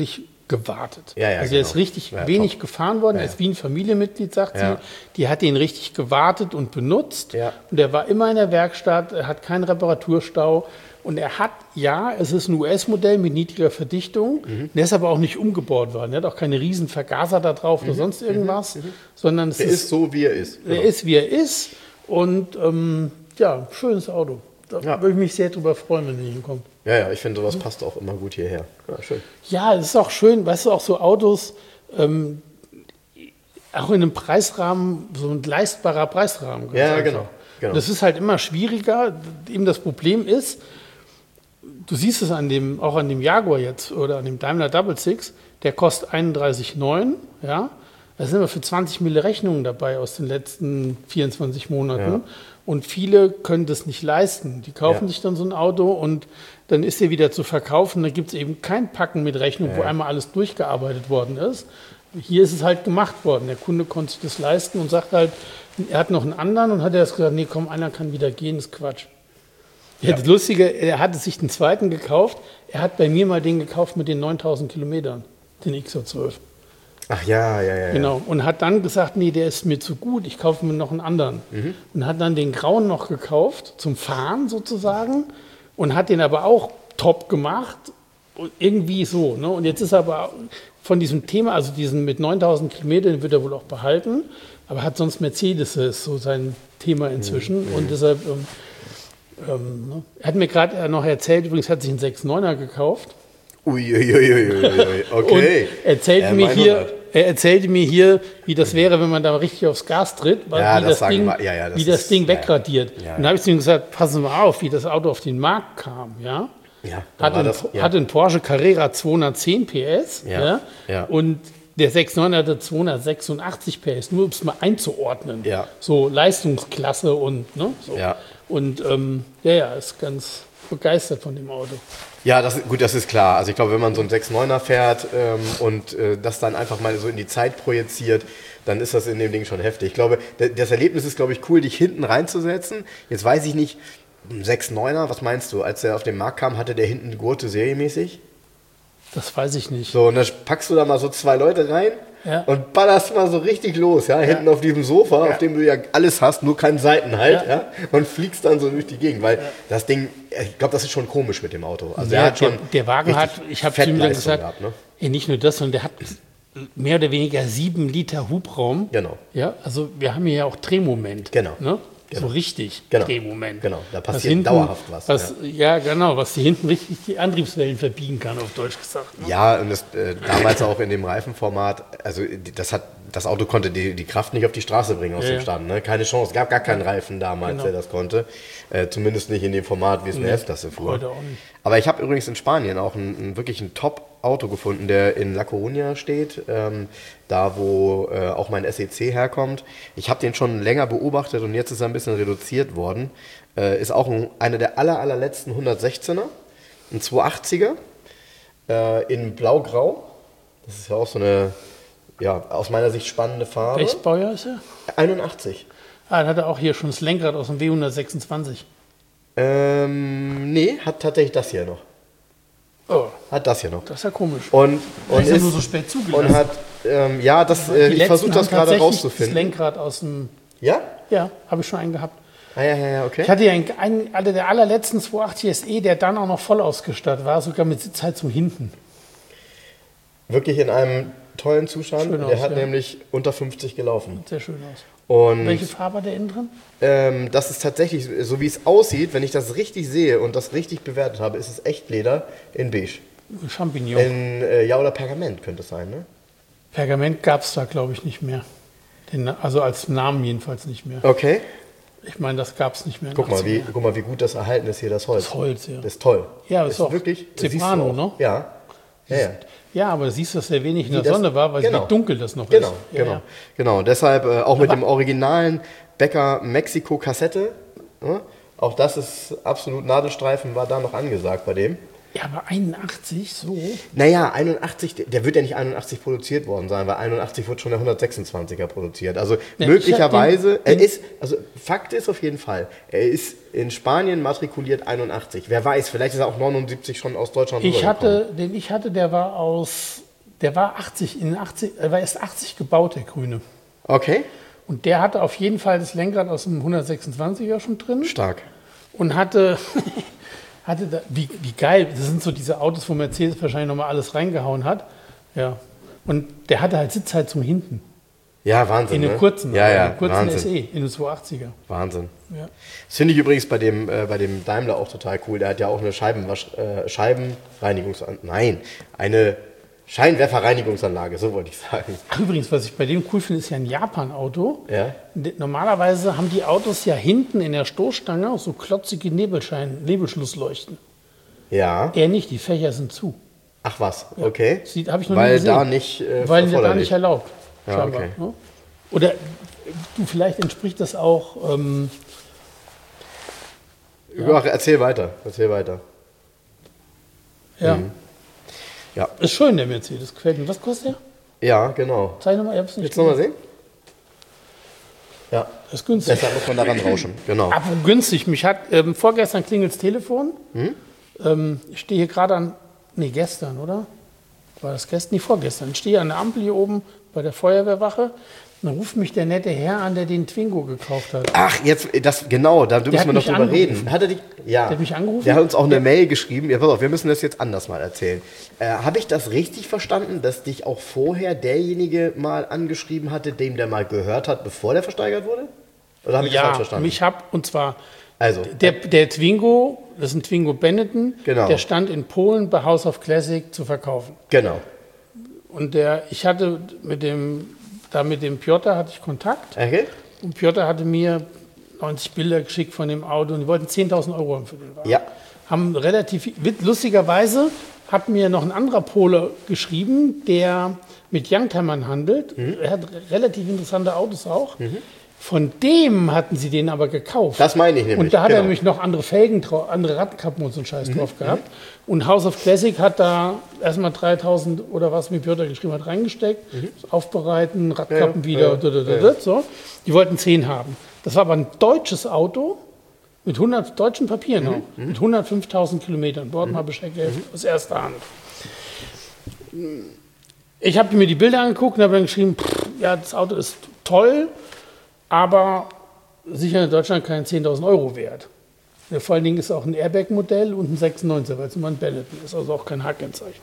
gewartet. Ja, Also er ist richtig wenig gefahren worden, er ist wie ein Familienmitglied, sagt sie. Die hat ihn richtig gewartet und benutzt. Ja. Und er war immer in der Werkstatt, er hat keinen Reparaturstau. Und er hat, es ist ein US-Modell mit niedriger Verdichtung, der ist aber auch nicht umgebaut worden. Er hat auch keine riesen Vergaser da drauf oder sonst irgendwas, sondern es ist so, wie er ist. Er ist, wie er ist und schönes Auto. Da würde ich mich sehr drüber freuen, wenn er hinkommt. Ja, ich finde, sowas passt auch immer gut hierher. Ja, schön. Ja, es ist auch schön, weißt du, auch so Autos, auch in einem Preisrahmen, so ein leistbarer Preisrahmen. Ja, genau. Das ist halt immer schwieriger. Eben das Problem ist, du siehst es auch an dem Jaguar jetzt oder an dem Daimler Double Six, der kostet 31,9, ja. Da sind wir für 20 Mille Rechnungen dabei aus den letzten 24 Monaten. Ja. Und viele können das nicht leisten. Die kaufen sich dann so ein Auto und dann ist er wieder zu verkaufen. Da gibt es eben kein Packen mit Rechnung, wo einmal alles durchgearbeitet worden ist. Hier ist es halt gemacht worden. Der Kunde konnte sich das leisten und sagt halt, er hat noch einen anderen und hat er gesagt, nee, komm, einer kann wieder gehen, ist Quatsch. Ja. Das Lustige, er hatte sich den zweiten gekauft. Er hat bei mir mal den gekauft mit den 9000 Kilometern, den XO12. Ach ja. Genau. Und hat dann gesagt, nee, der ist mir zu gut, ich kaufe mir noch einen anderen. Und hat dann den grauen noch gekauft, zum Fahren sozusagen. Und hat den aber auch top gemacht. Und irgendwie so. Ne? Und jetzt ist er aber von diesem Thema, also diesen mit 9000 Kilometern, den wird er wohl auch behalten. Aber hat sonst Mercedes ist so sein Thema inzwischen. Und deshalb, er hat mir gerade noch erzählt, übrigens hat sich einen 6.9er gekauft. Uiuiuiui, okay. Und er erzählte mir hier, wie das wäre, wenn man da richtig aufs Gas tritt, wie das Ding wegradiert. Und da habe ich zu ihm gesagt, passen Sie mal auf, wie das Auto auf den Markt kam. Ja? Hat einen Porsche Carrera 210 PS und der 6.9 hatte 286 PS, nur um es mal einzuordnen. Ja. So Leistungsklasse und so. Ja. Und ist ganz begeistert von dem Auto. Ja, das ist klar. Also ich glaube, wenn man so einen 6.9er fährt und das dann einfach mal so in die Zeit projiziert, dann ist das in dem Ding schon heftig. Ich glaube, das Erlebnis ist, glaube ich, cool, dich hinten reinzusetzen. Jetzt weiß ich nicht, 6.9er, was meinst du? Als der auf den Markt kam, hatte der hinten die Gurte serienmäßig? Das weiß ich nicht. So, und dann packst du da mal so 2 Leute rein und ballerst mal so richtig los, hinten auf diesem Sofa, auf dem du ja alles hast, nur keinen Seitenhalt, und fliegst dann so durch die Gegend, weil das Ding, ich glaube, das ist schon komisch mit dem Auto. Also der Wagen hat, ich habe zu ihm dann gesagt, gehabt, ne? Nicht nur das, sondern der hat mehr oder weniger 7 Liter Hubraum. Genau. Ja, also wir haben hier ja auch Drehmoment. Genau. Ne? So richtig Drehmoment. Genau, da passiert hinten, dauerhaft was. Was die hinten richtig die Antriebswellen verbiegen kann, auf Deutsch gesagt. Ne? Ja, und das, damals auch in dem Reifenformat, also das Auto konnte die Kraft nicht auf die Straße bringen aus dem Stand. Ne? Keine Chance, es gab gar keinen Reifen damals, der das konnte. Zumindest nicht in dem Format, wie es eine S-Klasse fuhr. Heute auch nicht. Aber ich habe übrigens in Spanien auch wirklich ein Top-Auto gefunden, der in La Coruña steht, da wo auch mein SEC herkommt. Ich habe den schon länger beobachtet und jetzt ist er ein bisschen reduziert worden. Ist auch einer der allerletzten 116er, ein 280er in Blau-Grau. Das ist ja auch so eine, aus meiner Sicht spannende Farbe. Welches Baujahr ist er? 81. Dann hat er auch hier schon das Lenkrad aus dem W126. Nee, hat tatsächlich das hier noch. Oh. Hat das hier noch. Das ist ja komisch. Und ist ja nur so spät zugelassen. Und hat, ich versuche das gerade rauszufinden. Das Lenkrad aus dem... Ja? Ja, habe ich schon einen gehabt. Ja, okay. Ich hatte ja einen der allerletzten 280 SE, der dann auch noch voll ausgestattet war, sogar mit Sitzheizung hinten. Wirklich in einem tollen Zustand. Schön der hat nämlich unter 50 gelaufen. Sehr schön aus. Und welche Farbe hat der innen drin? Das ist tatsächlich, so wie es aussieht, wenn ich das richtig sehe und das richtig bewertet habe, ist es Echtleder in beige. Champignon. Oder Pergament könnte es sein, ne? Pergament gab es da, glaube ich, nicht mehr. Also als Namen jedenfalls nicht mehr. Okay. Ich meine, das gab es nicht mehr. Guck mal, wie gut das erhalten ist hier, das Holz. Das Holz, ja. Das ist toll. Ja, das ist auch wirklich Ceprano, ne? Ja. Ja, aber du siehst, dass der wenig in der Sonne war, weil wie dunkel das noch ist. Genau. Deshalb auch mit dem originalen Becker Mexiko Kassette. Auch das ist absolut Nadelstreifen, war da noch angesagt bei dem. Ja, aber 81, so? Naja, 81, der wird ja nicht 81 produziert worden sein, weil 81 wird schon der 126er produziert. Also möglicherweise, Fakt ist auf jeden Fall, er ist in Spanien matrikuliert 81. Wer weiß, vielleicht ist er auch 79 schon aus Deutschland den ich hatte, der war aus der war er war erst 80 gebaut, der Grüne. Okay. Und der hatte auf jeden Fall das Lenkrad aus dem 126er schon drin. Stark. Und hatte da, wie geil, das sind so diese Autos, wo Mercedes wahrscheinlich nochmal alles reingehauen hat. Ja. Und der hatte halt Sitzheizung hinten. Ja, Wahnsinn. In den kurzen, ja, in den kurzen Wahnsinn. SE, in den 280er. Wahnsinn. Ja. Das finde ich übrigens bei dem Daimler auch total cool. Der hat ja auch eine eine Scheinwerferreinigungsanlage, so wollte ich sagen. Ach, übrigens, was ich bei dem cool finde, ist ja ein Japan-Auto. Ja. Normalerweise haben die Autos ja hinten in der Stoßstange auch so klotzige Nebelschlussleuchten. Ja. Er nicht, die Fächer sind zu. Ach was, okay. Habe ich noch nie Weil gesehen. da nicht Weil der da nicht erlaubt. Ja, scheinbar, okay. ne? Oder vielleicht entspricht das auch. Erzähl weiter. Ja. Ja. Ist schön, der Mercedes. Gefällt mir. Was kostet der? Ja, genau. Zeig nochmal, ich hab's nicht Jetzt nochmal sehen? Ja. Das ist günstig. Deshalb muss man daran rauschen. Genau. Aber günstig. Mich hat vorgestern klingelt das Telefon. Ich stehe hier gerade gestern, oder? War das gestern? Nee, vorgestern. Ich stehe an der Ampel hier oben bei der Feuerwehrwache. Dann ruft mich der nette Herr an, der den Twingo gekauft hat. Ach, jetzt, da müssen wir noch drüber reden. Hat er dich? Ja. Der hat mich angerufen? Der hat uns auch eine Mail geschrieben. Ja, pass auf, wir müssen das jetzt anders mal erzählen. Habe ich das richtig verstanden, dass dich auch vorher derjenige mal angeschrieben hatte, dem der mal gehört hat, bevor der versteigert wurde? Oder habe ich das falsch verstanden? Und zwar Also, der Twingo, das ist ein Twingo Benetton, Genau. der stand in Polen bei House of Classic zu verkaufen. Genau. Und ich hatte mit dem Piotr hatte ich Kontakt. Okay. Und Piotr hatte mir 90 Bilder geschickt von dem Auto und die wollten 10.000 Euro haben für den Wagen. Ja. Haben lustigerweise hat mir noch ein anderer Pole geschrieben, der mit Youngtimern handelt. Er hat relativ interessante Autos auch. Von dem hatten sie den aber gekauft. Das meine ich nämlich. Und da hat er genau. nämlich noch andere Felgen, andere Radkappen und so einen Scheiß drauf gehabt. Und House of Classic hat da erstmal 3.000 oder was mir Piotr geschrieben hat, reingesteckt. Aufbereiten, Radkappen wieder. So. Die wollten 10 haben. Das war aber ein deutsches Auto mit 100 deutschen Papieren auch. Mit 105.000 Kilometern. Bordnabelcheck aus erster Hand. Ich habe mir die Bilder angeguckt und habe dann geschrieben, ja, das Auto ist toll, aber sicher in Deutschland keine 10.000 Euro wert. Ja, vor allen Dingen ist auch ein Airbag-Modell und ein 96er, weil es immer ein Benetton ist, also auch kein H-Kennzeichen.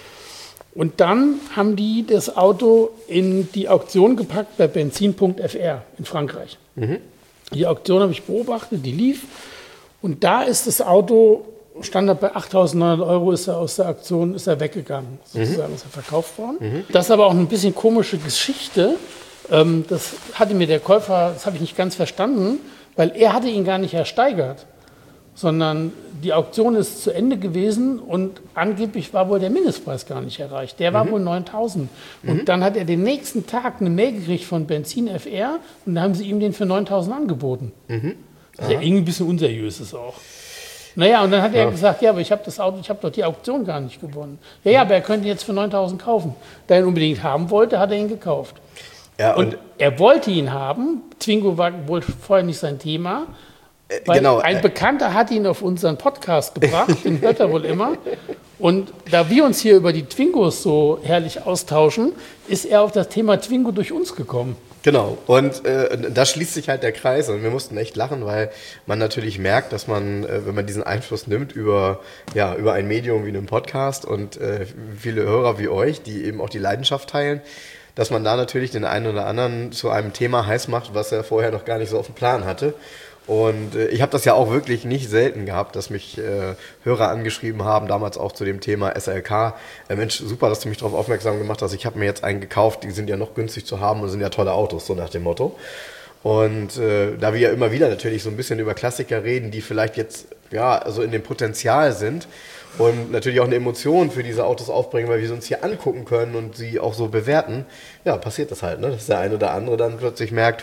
Und dann haben die das Auto in die Auktion gepackt bei Benzin.fr in Frankreich. Die Auktion habe ich beobachtet, die lief. Und da ist das Auto, stand da bei 8.900 Euro, ist er aus der Auktion weggegangen, sozusagen ist er verkauft worden. Das ist aber auch eine bisschen komische Geschichte. Das hatte mir der Käufer, das habe ich nicht ganz verstanden, weil er hatte ihn gar nicht ersteigert, sondern die Auktion ist zu Ende gewesen und angeblich war wohl der Mindestpreis gar nicht erreicht. Der war wohl 9.000. Und dann hat er den nächsten Tag eine Mail gekriegt von Benzin FR und da haben sie ihm den für 9.000 angeboten. Das ist ja irgendwie ein bisschen unseriös ist auch. Naja, und dann hat er gesagt, ja, aber ich habe das Auto, ich habe doch die Auktion gar nicht gewonnen. Ja, aber er könnte ihn jetzt für 9.000 kaufen. Da er ihn unbedingt haben wollte, hat er ihn gekauft. Ja, und er wollte ihn haben. Twingo war wohl vorher nicht sein Thema. Weil ein Bekannter hat ihn auf unseren Podcast gebracht, den hört er wohl immer. Und da wir uns hier über die Twingos so herrlich austauschen, ist er auf das Thema Twingo durch uns gekommen. Genau, und da schließt sich halt der Kreis und wir mussten echt lachen, weil man natürlich merkt, dass man, wenn man diesen Einfluss nimmt über ein Medium wie einen Podcast und viele Hörer wie euch, die eben auch die Leidenschaft teilen, dass man da natürlich den einen oder anderen zu einem Thema heiß macht, was er vorher noch gar nicht so auf dem Plan hatte. Und ich habe das ja auch wirklich nicht selten gehabt, dass mich Hörer angeschrieben haben, damals auch zu dem Thema SLK. Mensch, super, dass du mich darauf aufmerksam gemacht hast. Ich habe mir jetzt einen gekauft, die sind ja noch günstig zu haben und sind ja tolle Autos, so nach dem Motto. Und da wir ja immer wieder natürlich so ein bisschen über Klassiker reden, die vielleicht jetzt so in dem Potenzial sind und natürlich auch eine Emotion für diese Autos aufbringen, weil wir sie uns hier angucken können und sie auch so bewerten, passiert das halt, ne? Dass der eine oder andere dann plötzlich merkt,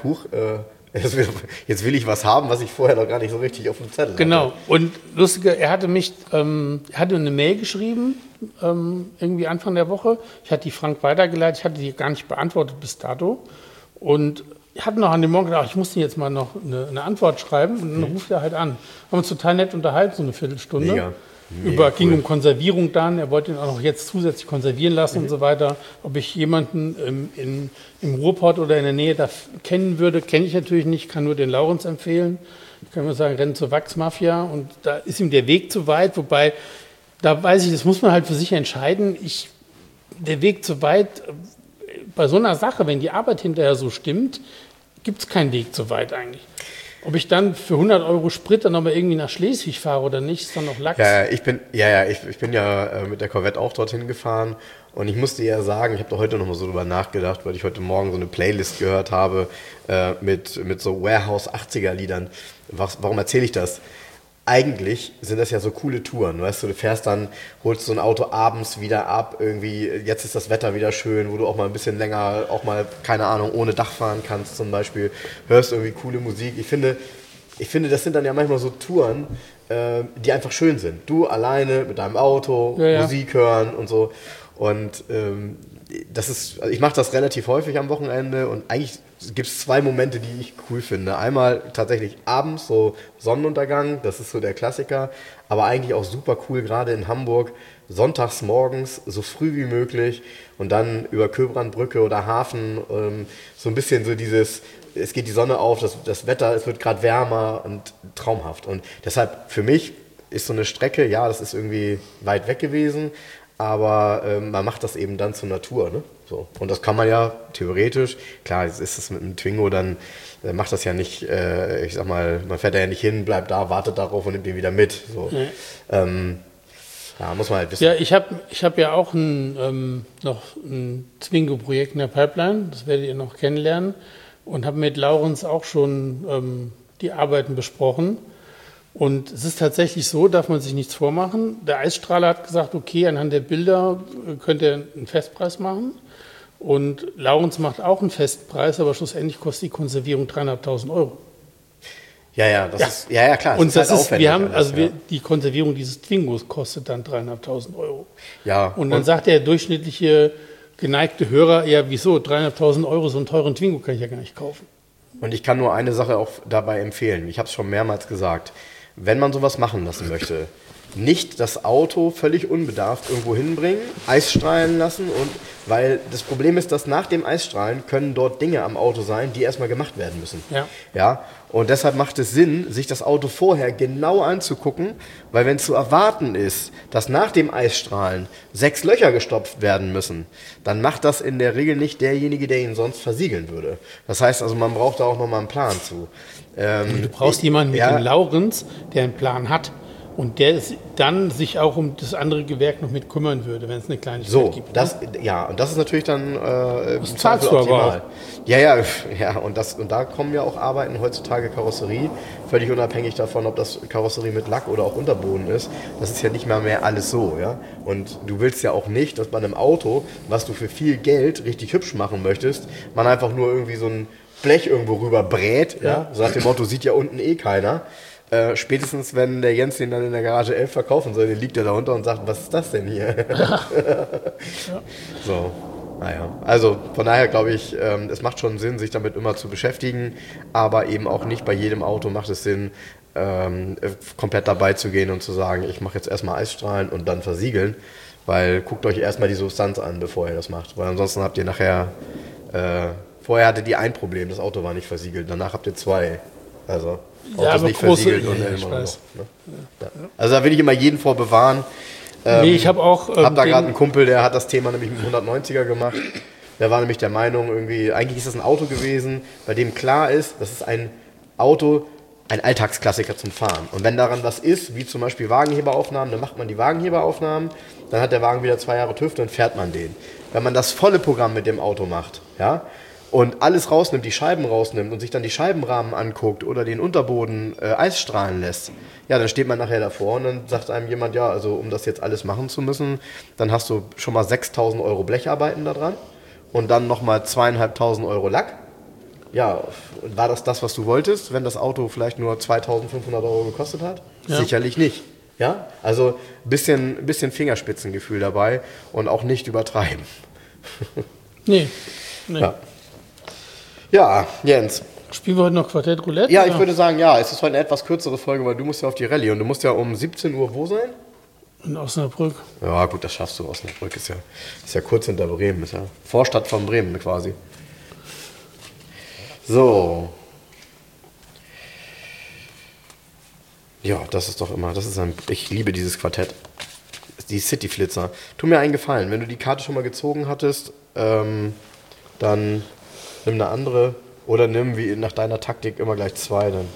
jetzt will ich was haben, was ich vorher noch gar nicht so richtig auf dem Zettel hatte. Genau. Und lustiger, er hatte eine Mail geschrieben, irgendwie Anfang der Woche. Ich hatte die Frank weitergeleitet, ich hatte die gar nicht beantwortet bis dato. Und hatte noch an dem Morgen gedacht, ich muss dir jetzt mal noch eine Antwort schreiben und dann ruft er halt an. Haben uns total nett unterhalten, so eine Viertelstunde. Mega ging um Konservierung dann, er wollte ihn auch noch jetzt zusätzlich konservieren lassen und so weiter. Ob ich jemanden im Ruhrpott oder in der Nähe da kennen würde, kenne ich natürlich nicht, kann nur den Laurens empfehlen. Ich kann nur sagen, renn zur Wachsmafia und da ist ihm der Weg zu weit, wobei, da weiß ich, das muss man halt für sich entscheiden. Der Weg zu weit, bei so einer Sache, wenn die Arbeit hinterher so stimmt, gibt es keinen Weg zu weit eigentlich. Ob ich dann für 100 Euro Sprit dann nochmal irgendwie nach Schleswig fahre oder nicht, ist dann noch Lachs. Ich bin mit der Corvette auch dorthin gefahren und ich musste ja sagen, ich habe da heute noch mal so drüber nachgedacht, weil ich heute Morgen so eine Playlist gehört habe mit so Warehouse 80er Liedern. Warum erzähle ich das? Eigentlich sind das ja so coole Touren, weißt du fährst dann, holst so ein Auto abends wieder ab, irgendwie, jetzt ist das Wetter wieder schön, wo du auch mal ein bisschen länger, auch mal, keine Ahnung, ohne Dach fahren kannst zum Beispiel, hörst irgendwie coole Musik. Ich finde, das sind dann ja manchmal so Touren, die einfach schön sind. Du alleine mit deinem Auto, Musik hören und so. Und also ich mache das relativ häufig am Wochenende und eigentlich gibt es 2 Momente, die ich cool finde. Einmal tatsächlich abends, so Sonnenuntergang, das ist so der Klassiker, aber eigentlich auch super cool, gerade in Hamburg, sonntags morgens, so früh wie möglich und dann über Köbrandbrücke oder Hafen, so ein bisschen so dieses, es geht die Sonne auf, das Wetter, es wird gerade wärmer und traumhaft. Und deshalb für mich ist so eine Strecke, ja, das ist irgendwie weit weg gewesen, aber man macht das eben dann zur Natur, ne? So. Und das kann man ja theoretisch, klar, jetzt ist es mit einem Twingo, dann macht das ja nicht, ich sag mal, man fährt da ja nicht hin, bleibt da, wartet darauf und nimmt den wieder mit. So. Ja, muss man halt wissen. Ja, ich hab ja auch noch ein Twingo-Projekt in der Pipeline, das werdet ihr noch kennenlernen, und habe mit Laurens auch schon die Arbeiten besprochen. Und es ist tatsächlich so, darf man sich nichts vormachen. Der Eisstrahler hat gesagt, okay, anhand der Bilder könnt ihr einen Festpreis machen. Und Laurens macht auch einen Festpreis, aber schlussendlich kostet die Konservierung 3.500 Euro. Ja, klar. Und das ist, die Konservierung dieses Twingos kostet dann 3.500 Euro. Ja. Und dann sagt der durchschnittliche geneigte Hörer, ja, wieso, 3.500 Euro, so einen teuren Twingo kann ich ja gar nicht kaufen. Und ich kann nur eine Sache auch dabei empfehlen. Ich habe es schon mehrmals gesagt. Wenn man sowas machen lassen möchte, nicht das Auto völlig unbedarft irgendwo hinbringen, Eisstrahlen lassen weil das Problem ist, dass nach dem Eisstrahlen können dort Dinge am Auto sein, die erstmal gemacht werden müssen. Ja. Und deshalb macht es Sinn, sich das Auto vorher genau anzugucken, weil wenn zu erwarten ist, dass nach dem Eisstrahlen 6 Löcher gestopft werden müssen, dann macht das in der Regel nicht derjenige, der ihn sonst versiegeln würde. Das heißt also, man braucht da auch nochmal einen Plan zu. Du brauchst jemanden wie den Laurens, der einen Plan hat. Und der dann sich auch um das andere Gewerk noch mit kümmern würde, wenn es eine Kleinigkeit gibt. Und das ist natürlich dann das zahlst du aber auch. Ja, und da kommen ja auch Arbeiten heutzutage Karosserie, völlig unabhängig davon, ob das Karosserie mit Lack oder auch Unterboden ist. Das ist ja nicht mehr alles so, ja. Und du willst ja auch nicht, dass bei einem Auto, was du für viel Geld richtig hübsch machen möchtest, man einfach nur irgendwie so ein Blech irgendwo rüber brät, ja. So nach dem Motto, sieht ja unten eh keiner. Spätestens, wenn der Jens den dann in der Garage 11 verkaufen soll, den liegt er da unter und sagt, was ist das denn hier? So, naja. Also von daher glaube ich, es macht schon Sinn, sich damit immer zu beschäftigen, aber eben auch nicht bei jedem Auto macht es Sinn, komplett dabei zu gehen und zu sagen, ich mache jetzt erstmal Eisstrahlen und dann versiegeln, weil guckt euch erstmal die Substanz an, bevor ihr das macht, weil ansonsten habt ihr nachher, vorher hattet ihr ein Problem, das Auto war nicht versiegelt, danach habt ihr 2, also Autos nicht versiegelt und immer noch. Ne? Ja. Also da will ich immer jeden vor bewahren. Ich habe auch. Hab da gerade einen Kumpel, der hat das Thema nämlich mit dem 190er gemacht. Der war nämlich der Meinung, irgendwie, eigentlich ist das ein Auto gewesen, bei dem klar ist, das ist ein Auto, ein Alltagsklassiker zum Fahren. Und wenn daran was ist, wie zum Beispiel Wagenheberaufnahmen, dann macht man die Wagenheberaufnahmen, dann hat der Wagen wieder 2 Jahre TÜV, dann fährt man den. Wenn man das volle Programm mit dem Auto macht, ja, und alles rausnimmt, die Scheiben rausnimmt und sich dann die Scheibenrahmen anguckt oder den Unterboden Eisstrahlen lässt, ja, dann steht man nachher davor und dann sagt einem jemand, ja, also um das jetzt alles machen zu müssen, dann hast du schon mal 6.000 Euro Blecharbeiten da dran und dann nochmal 2.500 Euro Lack. Ja, war das, was du wolltest, wenn das Auto vielleicht nur 2.500 Euro gekostet hat? Ja. Sicherlich nicht. Ja, also ein bisschen Fingerspitzengefühl dabei und auch nicht übertreiben. Nee. Ja. Ja, Jens. Spielen wir heute noch Quartett Roulette? Ja, oder? ich würde sagen, ja, es ist heute eine etwas kürzere Folge, weil du musst ja auf die Rallye und du musst ja um 17 Uhr wo sein? In Osnabrück. Ja, gut, das schaffst du. Osnabrück ist ja kurz hinter Bremen, ist ja Vorstadt von Bremen quasi. So. Ja, das ist ich liebe dieses Quartett. Die City Flitzer. Tu mir einen Gefallen, wenn du die Karte schon mal gezogen hattest, dann nimm eine andere oder nimm wie nach deiner Taktik immer gleich 2 dann.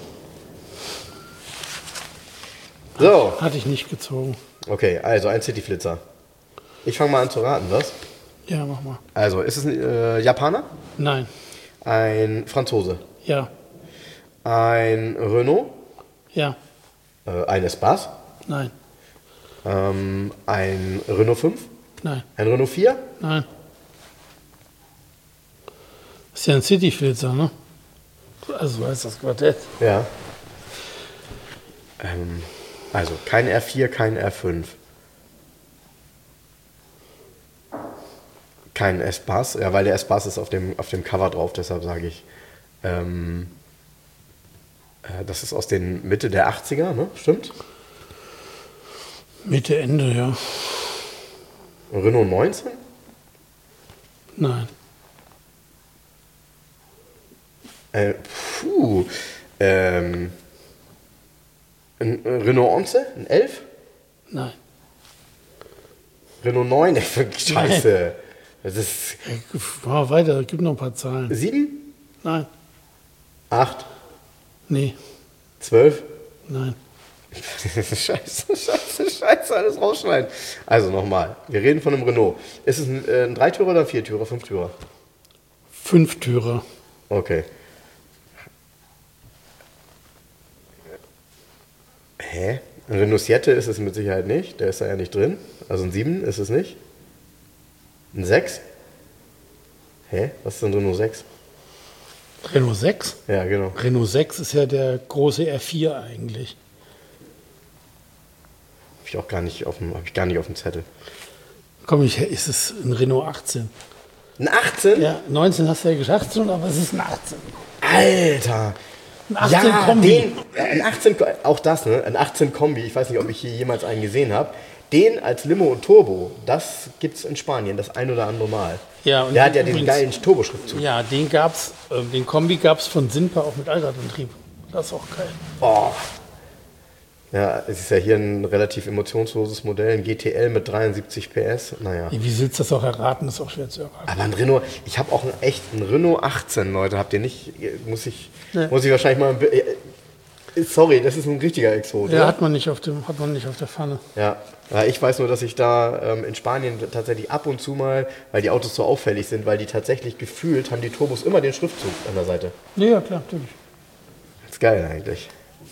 So. Hatte ich nicht gezogen. Okay, also ein City Flitzer. Ich fange mal an zu raten, was? Ja, mach mal. Also, ist es ein Japaner? Nein. Ein Franzose? Ja. Ein Renault? Ja. Ein Espace? Nein. Ein Renault 5? Nein. Ein Renault 4? Nein. Ist ja ein Cityflitzer, ne? Also so heißt das Quartett. Ja. Also kein R4, kein R5. Kein Espace, ja, weil der Espace ist auf dem Cover drauf, deshalb sage ich, das ist aus den Mitte der 80er, ne? Stimmt? Mitte, Ende, ja. Renault 19? Nein. Puh. Ein Renault 11? Ein 11? Nein. Renault 9? Scheiße. Das ist Mal weiter, gib noch ein paar Zahlen. 7? Nein. 8? Nee. 12? Nein. Scheiße, alles rausschneiden. Also nochmal, wir reden von einem Renault. Ist es ein Dreitürer oder ein Viertürer, Fünftürer? Fünftürer. Okay. Hä? Ein Renault Siete ist es mit Sicherheit nicht, der ist da ja nicht drin. Also ein 7 ist es nicht. Ein 6? Hä? Was ist denn Renault 6? Renault 6? Ja, genau. Renault 6 ist ja der große R4 eigentlich. Hab ich gar nicht auf dem Zettel. Komm, ist es ein Renault 18? Ein 18? Ja, 19 hast du ja gesagt schon, aber es ist ein 18. Alter! Ein 18 Ja, Kombi. Ein 18, auch das, ne? Ein 18 Kombi, ich weiß nicht, ob ich hier jemals einen gesehen habe. Den als Limo und Turbo, das gibt's in Spanien das ein oder andere Mal. Ja, und der hat ja den übrigens- geilen Turboschriftzug. Ja, den Kombi gab es von Sinpa auch mit Allradantrieb. Das ist auch geil. Oh. Ja, es ist ja hier ein relativ emotionsloses Modell, ein GTL mit 73 PS. Naja. Wie willst du das auch erraten? Das ist auch schwer zu erraten. Aber ein Renault, ich habe auch einen echten Renault 18, Leute. Habt ihr nicht? Muss ich Nee. wahrscheinlich mal. Sorry, das ist ein richtiger Exot. Ja, oder? hat man nicht auf der Pfanne. Ja, ich weiß nur, dass ich da in Spanien tatsächlich ab und zu mal, weil die Autos so auffällig sind, weil die tatsächlich gefühlt haben die Turbos immer den Schriftzug an der Seite. Ja, klar, natürlich. Das ist geil eigentlich.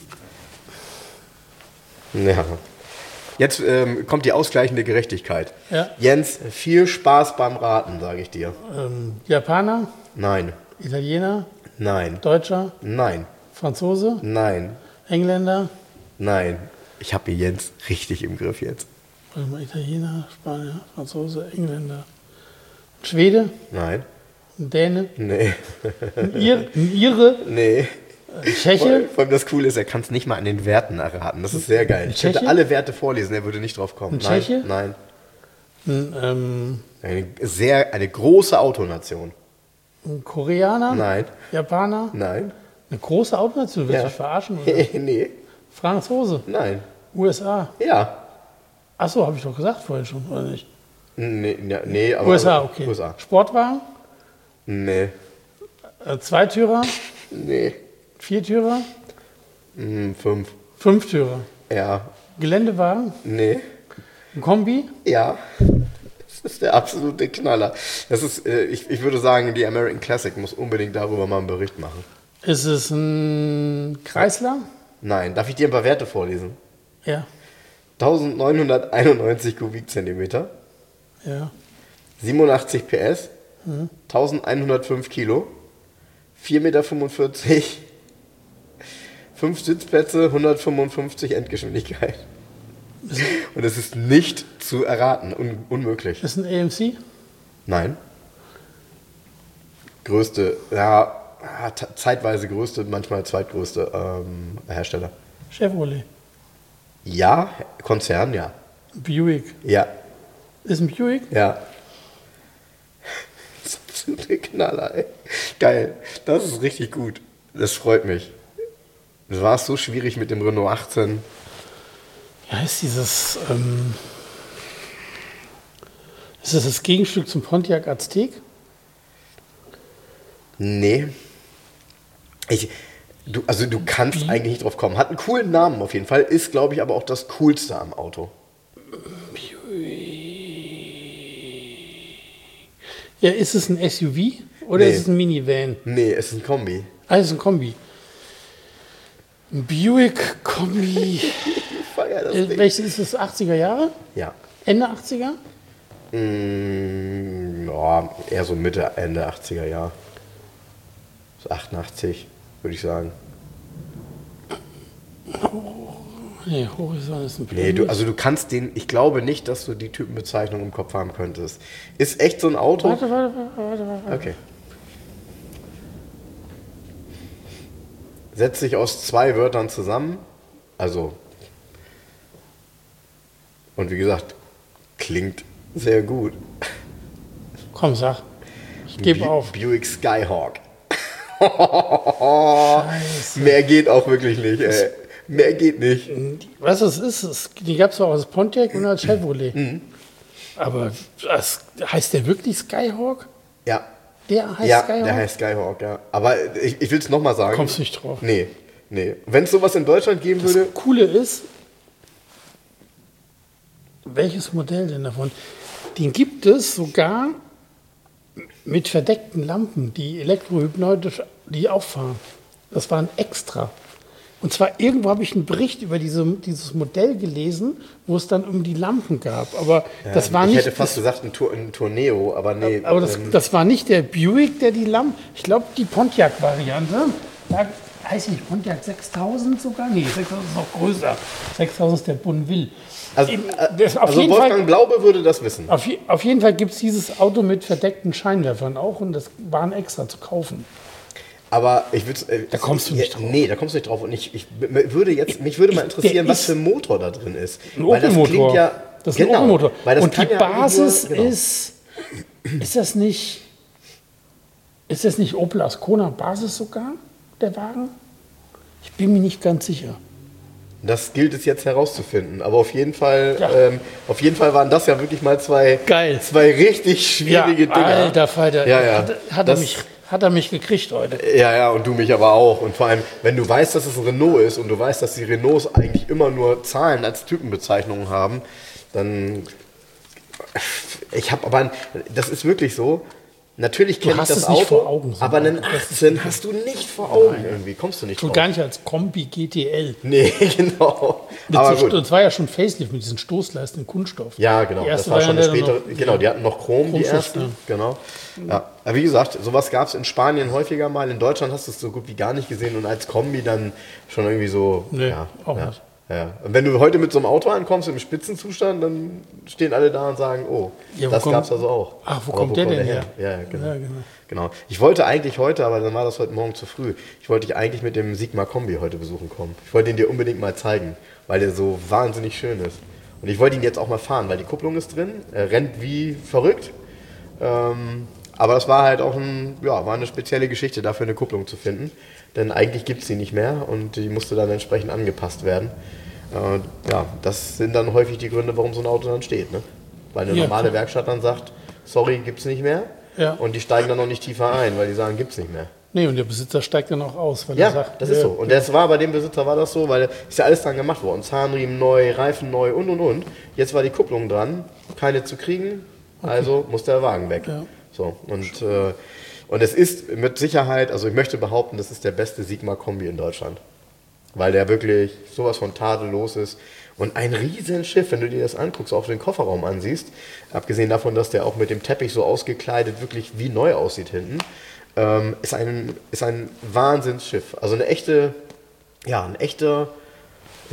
Ja. Jetzt kommt die ausgleichende Gerechtigkeit. Ja. Jens, viel Spaß beim Raten, sage ich dir. Japaner, Nein, Italiener, nein, Deutscher, nein, Franzose, nein, Engländer, nein. Ich habe Jens richtig im Griff jetzt. warte mal, Italiener, Spanier, Franzose, Engländer, Schwede, Nein, ein Däne, nee, ein Ire, nee. ein Tscheche, Vor allem das Coole ist, er kann es nicht mal an den Werten erraten. Das ist sehr geil. Ich könnte Tscheche? alle Werte vorlesen, er würde nicht drauf kommen. Ein Tscheche? Nein. ein Eine große Autonation. Koreaner, Nein, Japaner, nein, eine große Autonation, willst du Ja. mich verarschen? Oder? nee, Franzose, nein, USA. ja. Achso, habe ich doch gesagt vorhin schon, oder nicht? Nee, aber. USA, okay. USA. Sportwagen, Nee, Zweitürer, nee. Viertürer, 5. Fünftürer, Ja, Geländewagen, nee, ein Kombi, ja. Das ist der absolute Knaller. Das ist, ich würde sagen, die American Classic muss unbedingt darüber mal einen Bericht machen. ist es ein Kreisler? Nein, darf ich dir ein paar Werte vorlesen? Ja, 1991 Kubikzentimeter, ja. 87 PS, 1105 Kilo, 4,45 Meter, 5 Sitzplätze, 155 Endgeschwindigkeit. Und es ist nicht zu erraten, unmöglich. Ist ein AMC? Nein. Größte, ja, zeitweise größte, manchmal zweitgrößte Hersteller. Chevrolet. Ja, Konzern, ja. Buick. Ja, Ist ein Buick? ja. Das ist absolute Knaller, ey. Geil, das ist richtig gut. Das freut mich. Es war so schwierig mit dem Renault 18. Ja, ist dieses. Ist das Gegenstück zum Pontiac Aztek? Nee. Du kannst eigentlich nicht drauf kommen. Hat einen coolen Namen auf jeden Fall, ist, glaube ich, aber auch das Coolste am Auto. Ja, ist es ein SUV oder Nee. ist es ein Minivan? Nee, es ist ein Kombi. Ah, es ist ein Kombi. Ein Buick Kombi. Ich feier das Ding. Welches ist es? 80er Jahre? Ja. Ende 80er? Ja, eher so Mitte, Ende 80er Jahre. So 88, würde ich sagen. Nee, Horizon ist ein Nee, du kannst den, ich glaube nicht, dass du die Typenbezeichnung im Kopf haben könntest. Ist echt so ein Auto? Warte. Okay. Setzt sich aus 2 Wörtern zusammen. Also. Und wie gesagt, klingt sehr gut. Komm, sag. Ich gebe auf. Buick Skyhawk. Scheiße. Mehr geht auch wirklich nicht, ey. Mehr geht nicht. Was es ist, die gab es auch als Pontiac und als Chevrolet. Aber heißt der wirklich Skyhawk? Ja. Der heißt Ja, Skyhawk? der heißt Skyhawk, ja. Aber ich will es nochmal sagen. Kommst nicht drauf. Nee. Wenn es sowas in Deutschland geben würde. Das Coole ist, welches Modell denn davon? Den gibt es sogar mit verdeckten Lampen, die elektrohypnotisch die auffahren. Das war ein Extra. Und zwar irgendwo habe ich einen Bericht über dieses Modell gelesen, wo es dann um die Lampen gab. Aber das war ich nicht. hätte fast gesagt ein Tourneo, aber nee. Aber das war nicht der Buick, der die Lampen. Ich glaube, die Pontiac-Variante. Da heißt nicht Pontiac 6000 sogar? Nee, 6000 ist noch größer. 6000 ist der Bonneville. Also, Auf jeden Wolfgang Fall, Blaube würde das wissen. auf jeden Fall gibt es dieses Auto mit verdeckten Scheinwerfern auch und das war ein extra zu kaufen. Aber ich würde. Da kommst du nicht drauf. Nee, da kommst du nicht drauf. Und mich würde mal interessieren, der was für ein Motor da drin ist. Ein Weil das Opel-Motor. klingt ja. Das ist ein genau, Opel-Motor. weil das Und die kann ja Basis eigentlich nur- genau. ist das nicht. Ist das nicht Opel Ascona Basis sogar, der Wagen? Ich bin mir nicht ganz sicher. Das gilt es jetzt herauszufinden. Aber auf jeden Fall, Ja. Waren das ja wirklich mal zwei richtig schwierige Dinger. Alter Falter. Ja. Hat er mich gekriegt heute. Ja, und du mich aber auch. Und vor allem, wenn du weißt, dass es ein Renault ist und du weißt, dass die Renaults eigentlich immer nur Zahlen als Typenbezeichnungen haben, dann. Das ist wirklich so. Natürlich kenne ich hast das es nicht Auto, vor Augen, so aber einen das ist 18 hast du nicht vor Augen irgendwie. Kommst du nicht So drauf. gar nicht als Kombi GTL. Nee, genau. Aber gut. Das war ja schon Facelift mit diesen Stoßleisten in Kunststoff. Ja, genau. Die Das erste war schon eine Variante spätere. noch- Genau, die hatten noch Chrom, die Chromschicht, ersten. ja. Genau. Ja. Aber wie gesagt, sowas gab es in Spanien häufiger mal. In Deutschland hast du es so gut wie gar nicht gesehen und als Kombi dann schon irgendwie so. Nee, ja, auch ja, nicht. Ja. Und wenn du heute mit so einem Auto ankommst im Spitzenzustand, dann stehen alle da und sagen, oh, Ja, wo das kommt- gab es also auch. Ach, wo Aber kommt der denn her? Ja, genau. Ja, genau. Genau. Ich wollte eigentlich heute, aber dann war das heute Morgen zu früh. Ich wollte dich eigentlich mit dem Sigma Kombi heute besuchen kommen. Ich wollte ihn dir unbedingt mal zeigen, weil der so wahnsinnig schön ist. Und ich wollte ihn jetzt auch mal fahren, weil die Kupplung ist drin. Er rennt wie verrückt. Aber das war halt auch war eine spezielle Geschichte, dafür eine Kupplung zu finden. Denn eigentlich gibt es die nicht mehr und die musste dann entsprechend angepasst werden. Das sind dann häufig die Gründe, warum so ein Auto dann steht. Ne? Weil eine Ja, normale klar. Werkstatt dann sagt, sorry, gibt's nicht mehr. Ja. Und die steigen dann noch nicht tiefer ein, weil die sagen, gibt's nicht mehr. Nee, und der Besitzer steigt dann auch aus, weil Ja, er sagt, das ist so. Und das war bei dem Besitzer war das so, weil ist ja alles dran gemacht worden. Zahnriemen neu, Reifen neu und. Jetzt war die Kupplung dran, keine zu kriegen, also muss der Wagen weg. Ja. So, und es ist mit Sicherheit, also ich möchte behaupten, das ist der beste Sigma-Kombi in Deutschland. Weil der wirklich sowas von tadellos ist. Und ein Riesenschiff, wenn du dir das anguckst, auch den Kofferraum ansiehst, abgesehen davon, dass der auch mit dem Teppich so ausgekleidet wirklich wie neu aussieht hinten, ist ein Wahnsinnsschiff. Also eine echte, in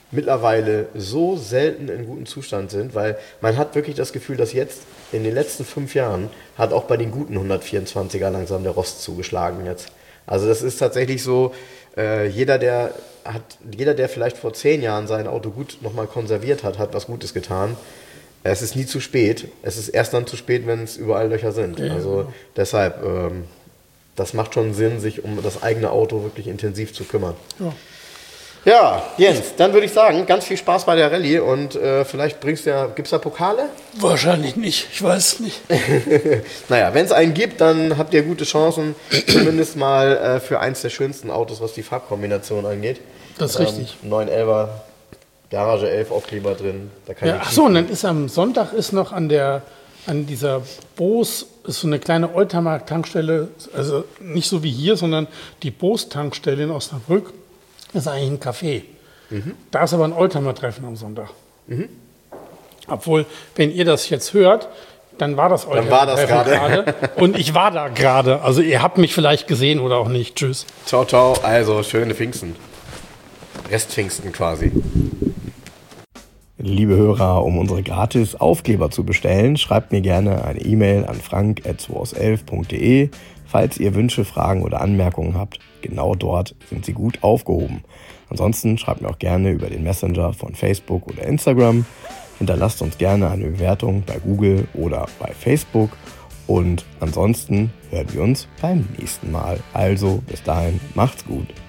mittlerweile so selten in gutem Zustand sind, weil man hat wirklich das Gefühl, dass jetzt in den letzten 5 Jahren hat auch bei den guten 124er langsam der Rost zugeschlagen jetzt. Also das ist tatsächlich so, jeder, der vielleicht vor 10 Jahren sein Auto gut nochmal konserviert hat, hat was Gutes getan. Es ist nie zu spät. Es ist erst dann zu spät, wenn es überall Löcher sind. Ja, also genau. deshalb, das macht schon Sinn, sich um das eigene Auto wirklich intensiv zu kümmern. Ja. Ja, Jens, dann würde ich sagen, ganz viel Spaß bei der Rallye und vielleicht gibt es da Pokale? Wahrscheinlich nicht, ich weiß es nicht. Naja, wenn es einen gibt, dann habt ihr gute Chancen, zumindest mal für eins der schönsten Autos, was die Farbkombination angeht. Das ist richtig. 911er, Garage 11 Aufkleber drin. Da kann Ja, nichts ach so, und schiefgehen. dann ist am Sonntag ist noch an dieser Boos ist so eine kleine Oldtimer-Tankstelle, also nicht so wie hier, sondern die Boos-Tankstelle in Osnabrück. Das ist eigentlich ein Café. Da ist aber ein Oldtimer-Treffen am Sonntag. Obwohl, wenn ihr das jetzt hört, dann war das Oldtimer-Treffen gerade. Und ich war da gerade. Also ihr habt mich vielleicht gesehen oder auch nicht. Tschüss. Ciao, ciao. Also, schöne Pfingsten. Restpfingsten quasi. Liebe Hörer, um unsere gratis Aufkleber zu bestellen, schreibt mir gerne eine E-Mail an frank@2aus11.de. Falls ihr Wünsche, Fragen oder Anmerkungen habt, genau dort sind sie gut aufgehoben. Ansonsten schreibt mir auch gerne über den Messenger von Facebook oder Instagram. Hinterlasst uns gerne eine Bewertung bei Google oder bei Facebook. Und ansonsten hören wir uns beim nächsten Mal. Also bis dahin, macht's gut.